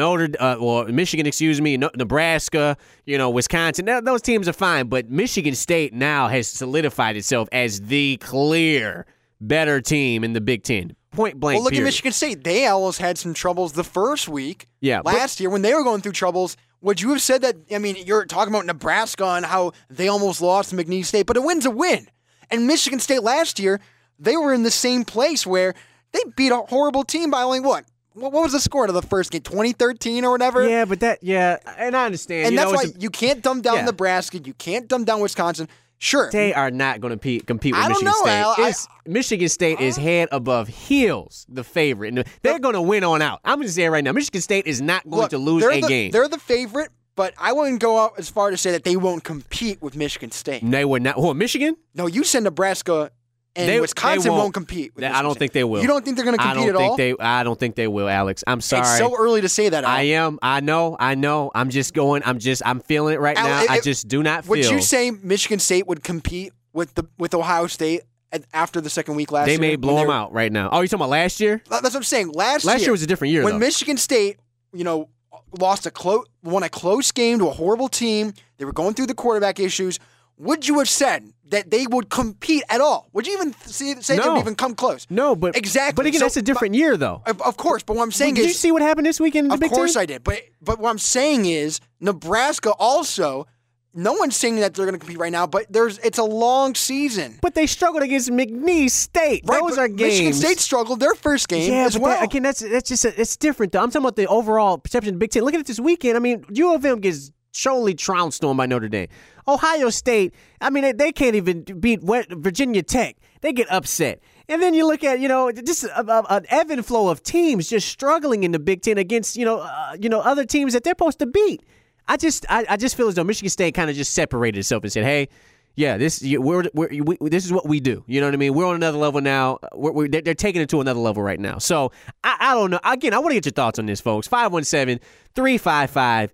Nebraska, Wisconsin. Those teams are fine, but Michigan State now has solidified itself as the clear better team in the Big Ten. Point blank. Well, look at Michigan State. They almost had some troubles the first week. Yeah, last year when they were going through troubles. Would you have said that? I mean, you're talking about Nebraska and how they almost lost to McNeese State, but a win's a win. And Michigan State last year, they were in the same place where they beat a horrible team by only what? What was the score of the first game? 2013 or whatever? Yeah, but and I understand. And that's why you can't dumb down Nebraska. You can't dumb down Wisconsin. Sure. They are not going to compete with Michigan State. Michigan State is head above heels, the favorite. And they're going to win on out. I'm going to say it right now. Michigan State is not going to lose a game. They're the favorite, but I wouldn't go out as far to say that they won't compete with Michigan State. They would not. Michigan? No, you said Nebraska and Wisconsin won't compete with Michigan I don't think they will. You don't think they're going to compete at all? I don't think they will, Alex. I'm sorry. It's so early to say that, Al. I am. I know. I'm feeling it right now. I just do not feel. Would you say Michigan State would compete with Ohio State after the second week last year? They may blow them out right now. Oh, you talking about last year? That's what I'm saying. Last year was a different year, when Michigan State, won a close game to a horrible team. They were going through the quarterback issues. Would you have said that they would compete at all? Would you even say they would even come close? No, but exactly. But again, that's a different year, though. Of course, but what I'm saying is, did you see what happened this weekend in the Big Ten? Of course I did. But what I'm saying is, Nebraska also. No one's saying that they're going to compete right now, but it's a long season. But they struggled against McNeese State. Right, those are games. Michigan State struggled their first game as well. Again, that's just it's different, though. I'm talking about the overall perception of the Big Ten. Look at it this weekend. I mean, U of M gets surely trounced on by Notre Dame. Ohio State, I mean, they can't even beat Virginia Tech. They get upset. And then you look at, just an ebb and flow of teams just struggling in the Big Ten against, other teams that they're supposed to beat. I just feel as though Michigan State kind of just separated itself and said, "Hey, yeah, this is what we do." You know what I mean? We're on another level now. They're taking it to another level right now. So I don't know. Again, I want to get your thoughts on this, folks. 517-355-9527.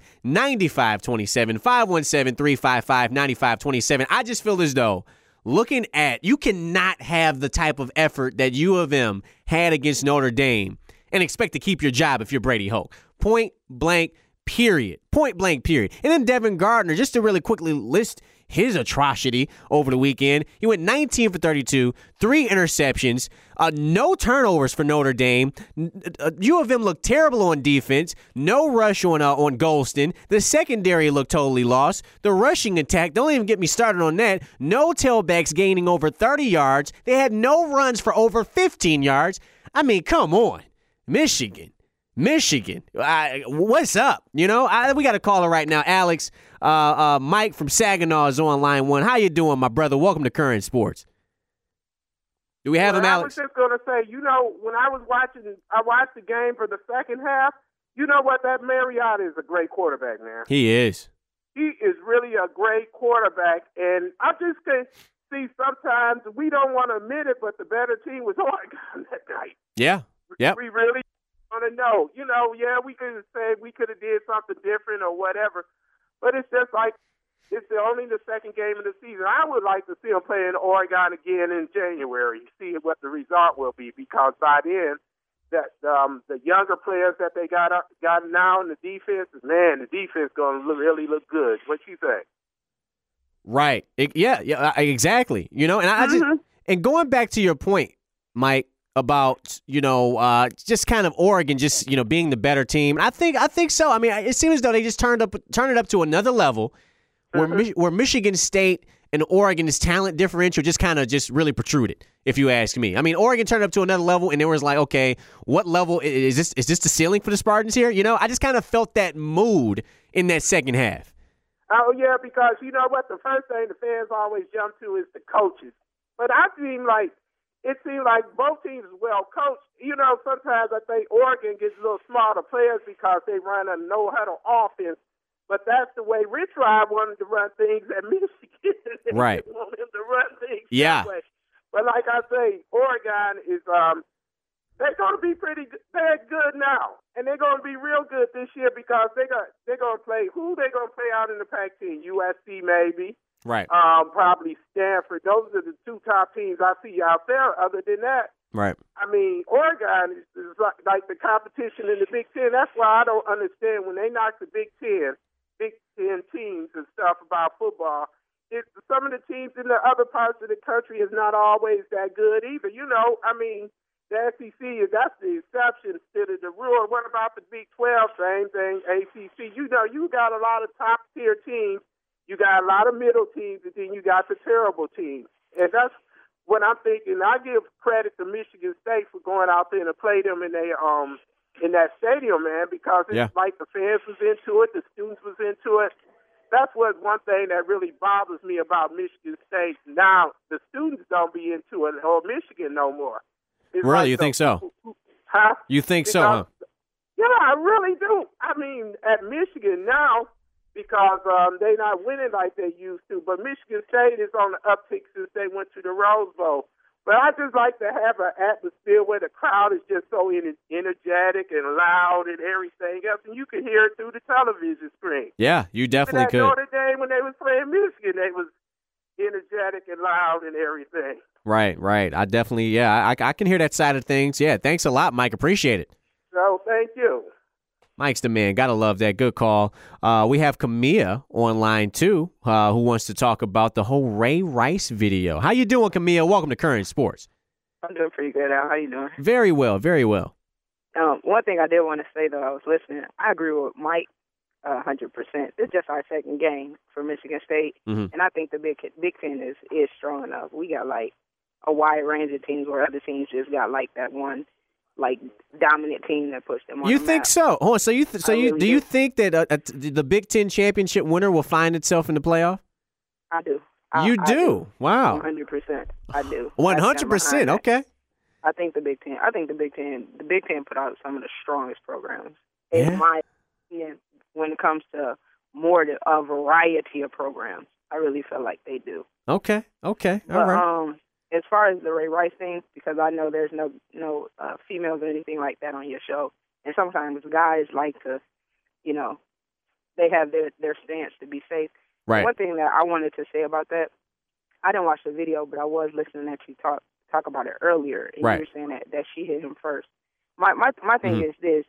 517-355-9527. I just feel as though looking at you cannot have the type of effort that U of M had against Notre Dame and expect to keep your job if you're Brady Hoke. Point blank. Period. Point blank, period. And then Devin Gardner, just to really quickly list his atrocity over the weekend. He went 19 for 32, 3 interceptions, no turnovers for Notre Dame. U of M looked terrible on defense, no rush on Golston. The secondary looked totally lost. The rushing attack, don't even get me started on that. No tailbacks gaining over 30 yards. They had no runs for over 15 yards. I mean, come on. Michigan, what's up? You know, we got a caller right now, Alex. Mike from Saginaw is on line 1. How you doing, my brother? Welcome to Current Sports. Do we have him, Alex? I was just going to say, you know, when I watched the game for the second half, you know what? That Marriott is a great quarterback, man. He is. He is really a great quarterback, and I just can see sometimes we don't want to admit it, but the better team was Oregon that night. Yeah. Yep. We really want to know. You know, yeah, we could have said we could have did something different or whatever, but it's just like it's only the second game of the season. I would like to see them play in Oregon again in January, see what the result will be, because by then, that the younger players that they got now in the defense, man, the defense going to really look good. What you think? Right. Yeah, exactly. You know, and I just and going back to your point, Mike, about, you know, just kind of Oregon just, you know, being the better team. I think so. I mean, it seems as though they just turned it up to another level where Michigan State and Oregon's talent differential just kind of just really protruded, if you ask me. I mean, Oregon turned up to another level, and it was like, okay, what level is this? Is this the ceiling for the Spartans here? You know, I just kind of felt that mood in that second half. Oh, yeah, because you know what? The first thing the fans always jump to is the coaches. But it seemed like both teams well coached. You know, sometimes I think Oregon gets a little smarter players because they run a no-huddle offense. But that's the way Rich Rod wanted to run things at Michigan. Right. They want him to run things that way. But like I say, Oregon is they're going to be pretty good. They're good now. And they're going to be real good this year because they're going to play. Who they going to play out in the Pac-10? USC maybe. Right. Probably Stanford. Those are the 2 top teams I see out there. Other than that, right. I mean, Oregon is like the competition in the Big Ten. That's why I don't understand when they knock the Big Ten teams and stuff about football. Some of the teams in the other parts of the country is not always that good either. You know, I mean, the SEC, that's the exception instead of the rule. What about the Big 12? Same thing, ACC. You know, you got a lot of top-tier teams. You got a lot of middle teams, and then you got the terrible teams. And that's what I'm thinking. I give credit to Michigan State for going out there and play them in that stadium, man, because it's like the fans was into it, the students was into it. That's one thing that really bothers me about Michigan State. Now, the students don't be into it, or Michigan no more. It's really? Like you think so? Huh? You think so, huh? Yeah, I really do. I mean, at Michigan now, because they're not winning like they used to, but Michigan State is on the uptick since they went to the Rose Bowl. But I just like to have an atmosphere where the crowd is just so energetic and loud and everything else, and you can hear it through the television screen. Yeah, you definitely could. Notre Dame, when they was playing Michigan, they was energetic and loud and everything. Right. I definitely, I can hear that side of things. Yeah, thanks a lot, Mike. Appreciate it. So, thank you. Mike's the man. Gotta love that. Good call. We have Camilla on line 2 who wants to talk about the whole Ray Rice video. How you doing, Camilla? Welcome to Current Sports. I'm doing pretty good, Al. How you doing? Very well. One thing I did want to say, though, I was listening. I agree with Mike 100%. It's just our second game for Michigan State, and I think the Big Ten is strong enough. We got, like, a wide range of teams where other teams just got, like, that one dominant team that pushed them on You the think map. so? Oh, so you do you think that the Big Ten championship winner will find itself in the playoff? I do. You do? Wow. 100%. I do. 100%. Okay. I think the Big Ten put out some of the strongest programs. Yeah. In my opinion, when it comes to a variety of programs, I really feel like they do. Okay. All right. As far as the Ray Rice thing, because I know there's no females or anything like that on your show, and sometimes guys like to, you know, they have their stance to be safe. Right. One thing that I wanted to say about that, I didn't watch the video, but I was listening to you talk about it earlier, and you were saying that she hit him first. My thing is this: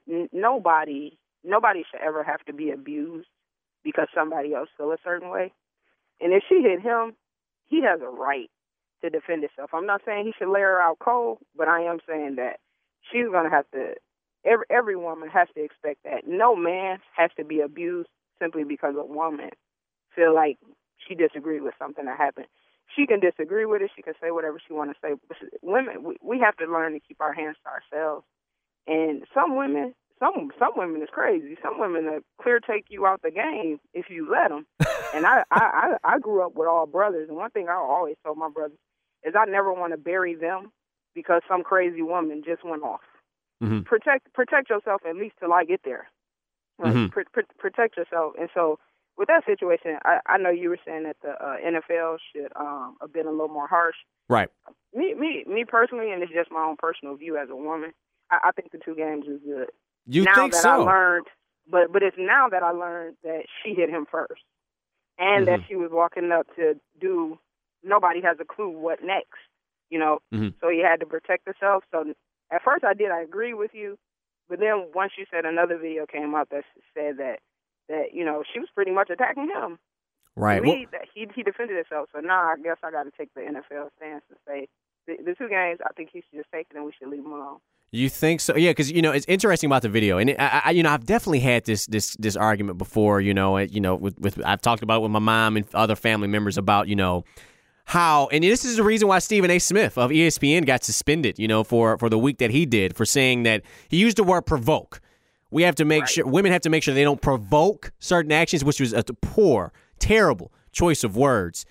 nobody should ever have to be abused because somebody else feels a certain way. And if she hit him, he has a right to defend himself. I'm not saying he should lay her out cold, but I am saying that she's going to have to, every woman has to expect that. No man has to be abused simply because a woman feel like she disagreed with something that happened. She can disagree with it. She can say whatever she want to say. But women, we have to learn to keep our hands to ourselves. And some women is crazy. Some women that clear take you out the game if you let them. And I grew up with all brothers, and one thing I always told my brothers is I never want to bury them because some crazy woman just went off. Mm-hmm. Protect yourself at least till I get there. Like, Mm-hmm. Protect yourself. And so with that situation, I know you were saying that the NFL should have been a little more harsh. Right. Me personally, and it's just my own personal view as a woman, I think the 2 games is good. You now think that so? I learned, but it's now that I learned that she hit him first, and that she was walking up to do. Nobody has a clue what next, you know. So he had to protect himself. So at first I agree with you, but then once you said another video came up that said that you know she was pretty much attacking him. Right. To me, that he defended himself. So now I guess I got to take the NFL stance and say the 2 games I think he should just take it and we should leave him alone. You think so? Yeah, because it's interesting about the video, and I've definitely had this argument before. With I've talked about it with my mom and other family members about how, and this is the reason why Stephen A. Smith of ESPN got suspended. For the week that he did for saying that he used the word provoke. We have to make sure women have to make sure they don't provoke certain actions, which was a poor, terrible choice of words.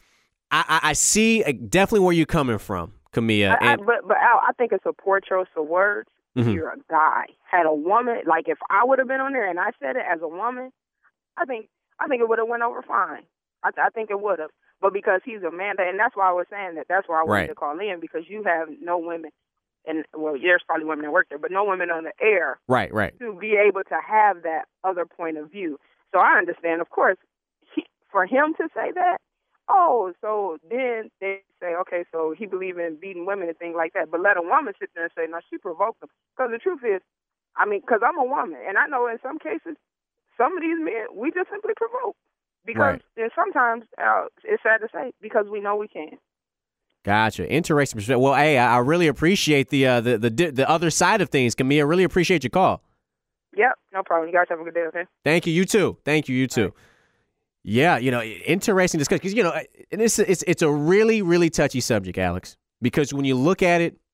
I see definitely where you're coming from, Camilla. But Al, I think it's a poor choice of words. If you're a guy, had a woman, like if I would have been on there and I said it as a woman, I think it would have went over fine. I think it would have. But because he's a man, and that's why I was saying that. That's why I wanted to call in, because you have no women, and well, there's probably women that work there, but no women on the air, right, to be able to have that other point of view. So I understand, of course, for him to say that. Oh, so then they say, okay, so he believes in beating women and things like that. But let a woman sit there and say, no, she provoked him. Because the truth is, because I'm a woman, and I know in some cases, some of these men, we just simply provoke. Because and sometimes, it's sad to say, because we know we can. Gotcha. Interesting perspective. Well, hey, I really appreciate the other side of things, Camilla. Really appreciate your call. Yep, no problem. You guys have a good day, okay? Thank you. You too. Thank you. You too. Right. Yeah, interesting discussion because and it's a really, really touchy subject, Alex. Because when you look at it,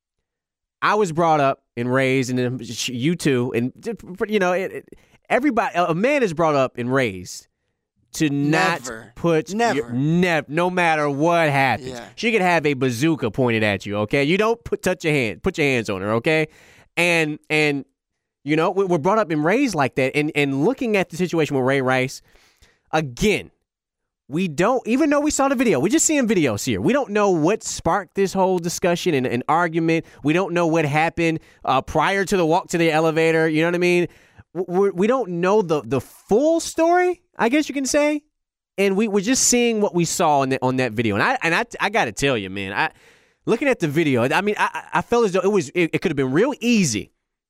I was brought up and raised, and you too, and everybody, a man is brought up and raised to not put no matter what happens. Yeah. She could have a bazooka pointed at you. Okay, you don't put your hands on her. Okay, and we're brought up and raised like that, and looking at the situation with Ray Rice. Again, we don't, even though we saw the video, we're just seeing videos here. We don't know what sparked this whole discussion and an argument. We don't know what happened prior to the walk to the elevator. You know what I mean? We don't know the full story, I guess you can say. And we're just seeing what we saw on that video. And I got to tell you, man, looking at the video, I felt as though it could have been really easy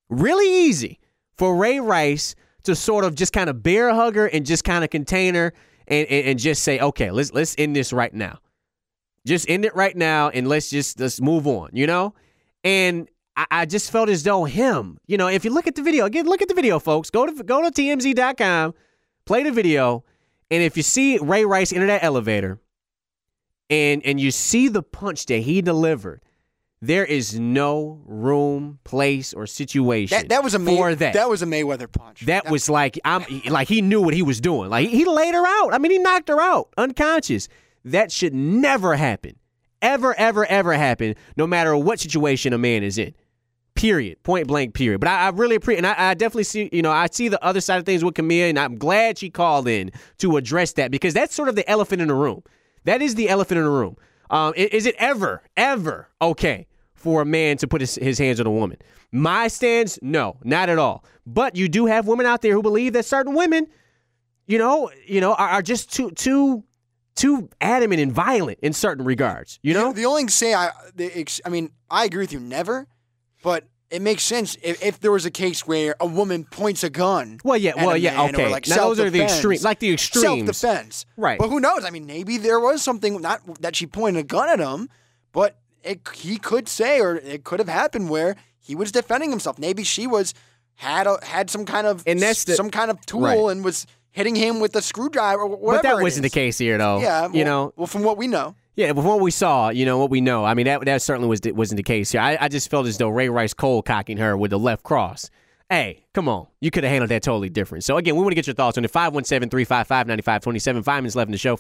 for Ray Rice to sort of just kind of bear hug her and just kind of contain her and just say, okay, let's end this right now. Just end it right now and let's move on, And I just felt as though him, if you look at the video, again, look at the video, folks. Go to TMZ.com, play the video, and if you see Ray Rice enter that elevator and you see the punch that he delivered, there is no room, place, or situation that was a for that. That was a Mayweather punch. That was like he knew what he was doing. Like he laid her out. He knocked her out unconscious. That should never happen, ever, ever, ever happen. No matter what situation a man is in. Period. Point blank. Period. But I really appreciate, and I definitely see. I see the other side of things with Camilla, and I'm glad she called in to address that because that's sort of the elephant in the room. That is the elephant in the room. Is it ever okay for a man to put his hands on a woman? My stance, no, not at all. But you do have women out there who believe that certain women, are just too adamant and violent in certain regards. The only thing I agree with you, never. But it makes sense if there was a case where a woman points a gun. Well, yeah, okay. Or like now those are the extremes, extremes. Self-defense. Right. But who knows? I mean, maybe there was something, not that she pointed a gun at him, but he could say, or it could have happened where he was defending himself. Maybe she had some kind of tool and was hitting him with a screwdriver or whatever. But that wasn't the case here, though. Yeah, well, from what we know. Yeah, from what we saw, what we know. I mean, that certainly wasn't the case here. I just felt as though Ray Rice cold cocking her with the left cross. Hey, come on. You could have handled that totally different. So, again, we want to get your thoughts on it. 517-355-9527. 5 minutes left in the show.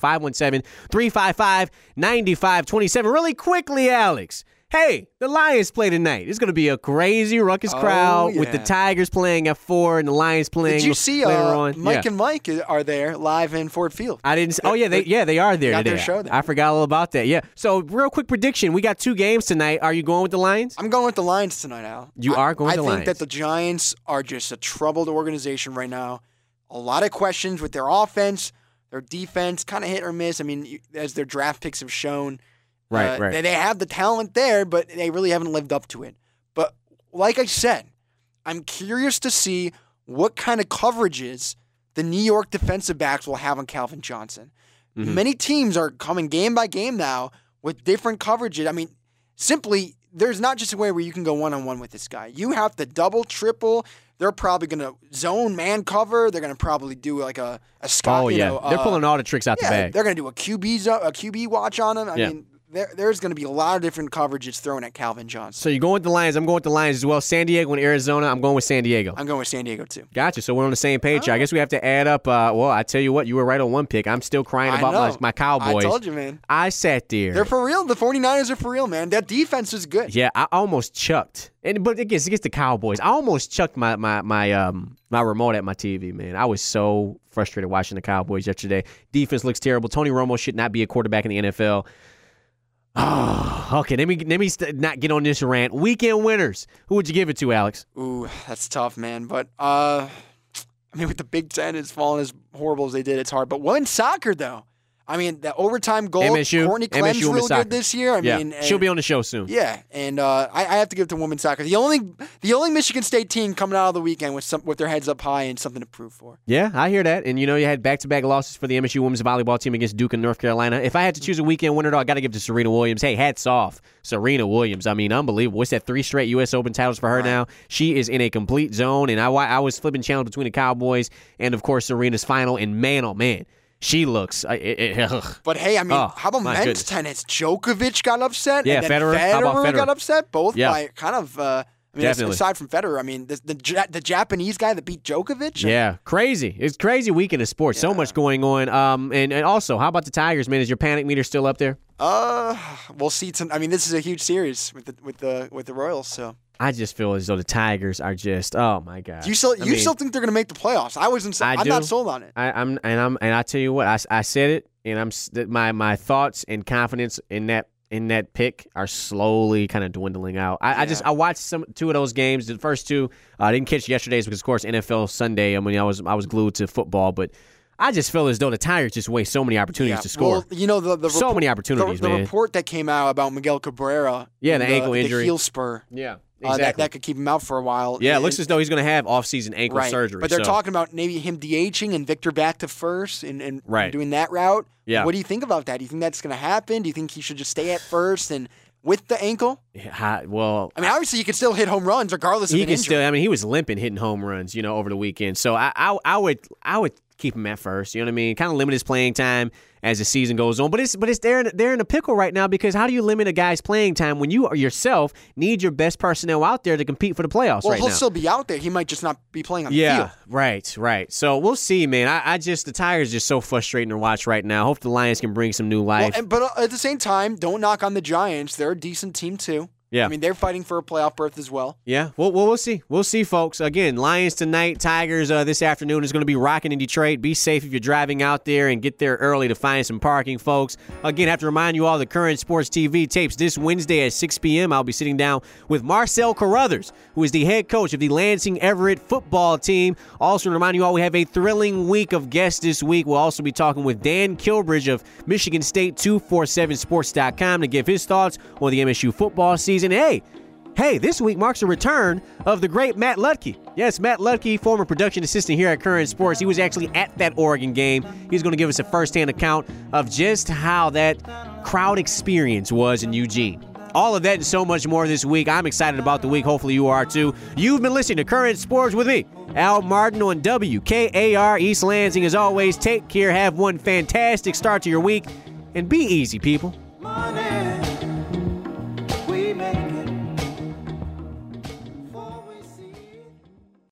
517-355-9527. Really quickly, Alex. Hey, the Lions play tonight. It's going to be a crazy ruckus crowd with the Tigers playing at 4 and the Lions playing later on. Did you see Mike and Mike are there live in Ford Field? I didn't. They are there today. Their show there. I forgot all about that. Yeah. So, real quick prediction. We got 2 games tonight. Are you going with the Lions? I'm going with the Lions tonight, Al. You are going with the Lions? I think that the Giants are just a troubled organization right now. A lot of questions with their offense, their defense, kind of hit or miss. I mean, as their draft picks have shown. Right. They have the talent there, but they really haven't lived up to it. But like I said, I'm curious to see what kind of coverages the New York defensive backs will have on Calvin Johnson. Mm-hmm. Many teams are coming game by game now with different coverages. I mean, simply, there's not just a way where you can go one-on-one with this guy. You have to double, triple. They're probably going to zone man cover. They're going to probably do like a Scott. Oh, yeah. They're pulling all the tricks out the bag. They're going to do a QB watch on him. I mean, there's going to be a lot of different coverages thrown at Calvin Johnson. So you're going with the Lions. I'm going with the Lions as well. San Diego and Arizona. I'm going with San Diego. I'm going with San Diego, too. Gotcha. So we're on the same page. I guess we have to add up. I tell you what, you were right on one pick. I'm still crying about my Cowboys. I told you, man. I sat there. They're for real. The 49ers are for real, man. That defense is good. Yeah, I almost chucked. But against the Cowboys, I almost chucked my remote at my TV, man. I was so frustrated watching the Cowboys yesterday. Defense looks terrible. Tony Romo should not be a quarterback in the NFL. Oh, okay. Let me not get on this rant. Weekend winners. Who would you give it to, Alex? Ooh, that's tough, man. But I mean, with the Big Ten, it's fallen as horrible as they did. It's hard. But women's soccer, though. I mean, the overtime goal. Courtney Clem's real good this year. I mean, she'll be on the show soon. Yeah, and I have to give it to women's soccer. The only Michigan State team coming out of the weekend with their heads up high and something to prove for. Yeah, I hear that. And you had back-to-back losses for the MSU women's volleyball team against Duke and North Carolina. If I had to choose a weekend winner, though, I got to give it to Serena Williams. Hey, hats off, Serena Williams. I mean, unbelievable. What's that? 3 straight U.S. Open titles for her now. She is in a complete zone. And I was flipping channels between the Cowboys and, of course, Serena's final. And man, oh man. She looks. But hey, I mean, how about men's tennis? Djokovic got upset. Yeah, and then Federer. How about Federer? Got upset. Both by kind of. Aside from Federer, I mean, the Japanese guy that beat Djokovic. Yeah, crazy. It's crazy weekend of sports. So much going on. And also, how about the Tigers, man? Is your panic meter still up there? We'll see. I mean, this is a huge series with the Royals. So I just feel as though the Tigers are just. Oh my God. You still think they're going to make the playoffs? I'm not sold on it. And I tell you what, I said it, and my thoughts and confidence in that pick are slowly kind of dwindling out. I watched 2 of those games. The first 2 I didn't catch yesterday's because, of course, NFL Sunday. I mean, I was glued to football, but I just feel as though the Tigers just waste so many opportunities to score. Well, so many opportunities, man. The report that came out about Miguel Cabrera. The ankle injury. The heel spur. Yeah. Exactly. That could keep him out for a while. Yeah, it looks as though he's going to have off-season ankle surgery. But they're talking about maybe him DHing and Victor back to first and doing that route. Yeah. What do you think about that? Do you think that's going to happen? Do you think he should just stay at first and with the ankle? Yeah, well, I mean, obviously you can still hit home runs regardless of an injury. He was limping hitting home runs, over the weekend. So I would keep him at first. You know what I mean? Kind of limit his playing time as the season goes on. But they're in a pickle right now because how do you limit a guy's playing time when you yourself need your best personnel out there to compete for the playoffs right now? Well, he'll still be out there. He might just not be playing on the field. Yeah, right. So we'll see, man. The Tigers are just so frustrating to watch right now. Hope the Lions can bring some new life. But at the same time, don't knock on the Giants. They're a decent team too. Yeah. I mean, they're fighting for a playoff berth as well. Yeah. Well, we'll see. We'll see, folks. Again, Lions tonight, Tigers this afternoon is going to be rocking in Detroit. Be safe if you're driving out there and get there early to find some parking, folks. Again, I have to remind you all the Current Sports TV tapes this Wednesday at 6 p.m. I'll be sitting down with Marcel Carruthers, who is the head coach of the Lansing Everett football team. Also, to remind you all, we have a thrilling week of guests this week. We'll also be talking with Dan Kilbridge of Michigan State 247sports.com to give his thoughts on the MSU football season. Hey, Hey, this week marks the return of the great Matt Lutke. Yes, Matt Lutke, former production assistant here at Current Sports. He was actually at that Oregon game. He's going to give us a firsthand account of just how that crowd experience was in Eugene. All of that and so much more this week. I'm excited about the week. Hopefully you are too. You've been listening to Current Sports with me, Al Martin on WKAR East Lansing. As always, take care. Have one fantastic start to your week. And be easy, people. Money.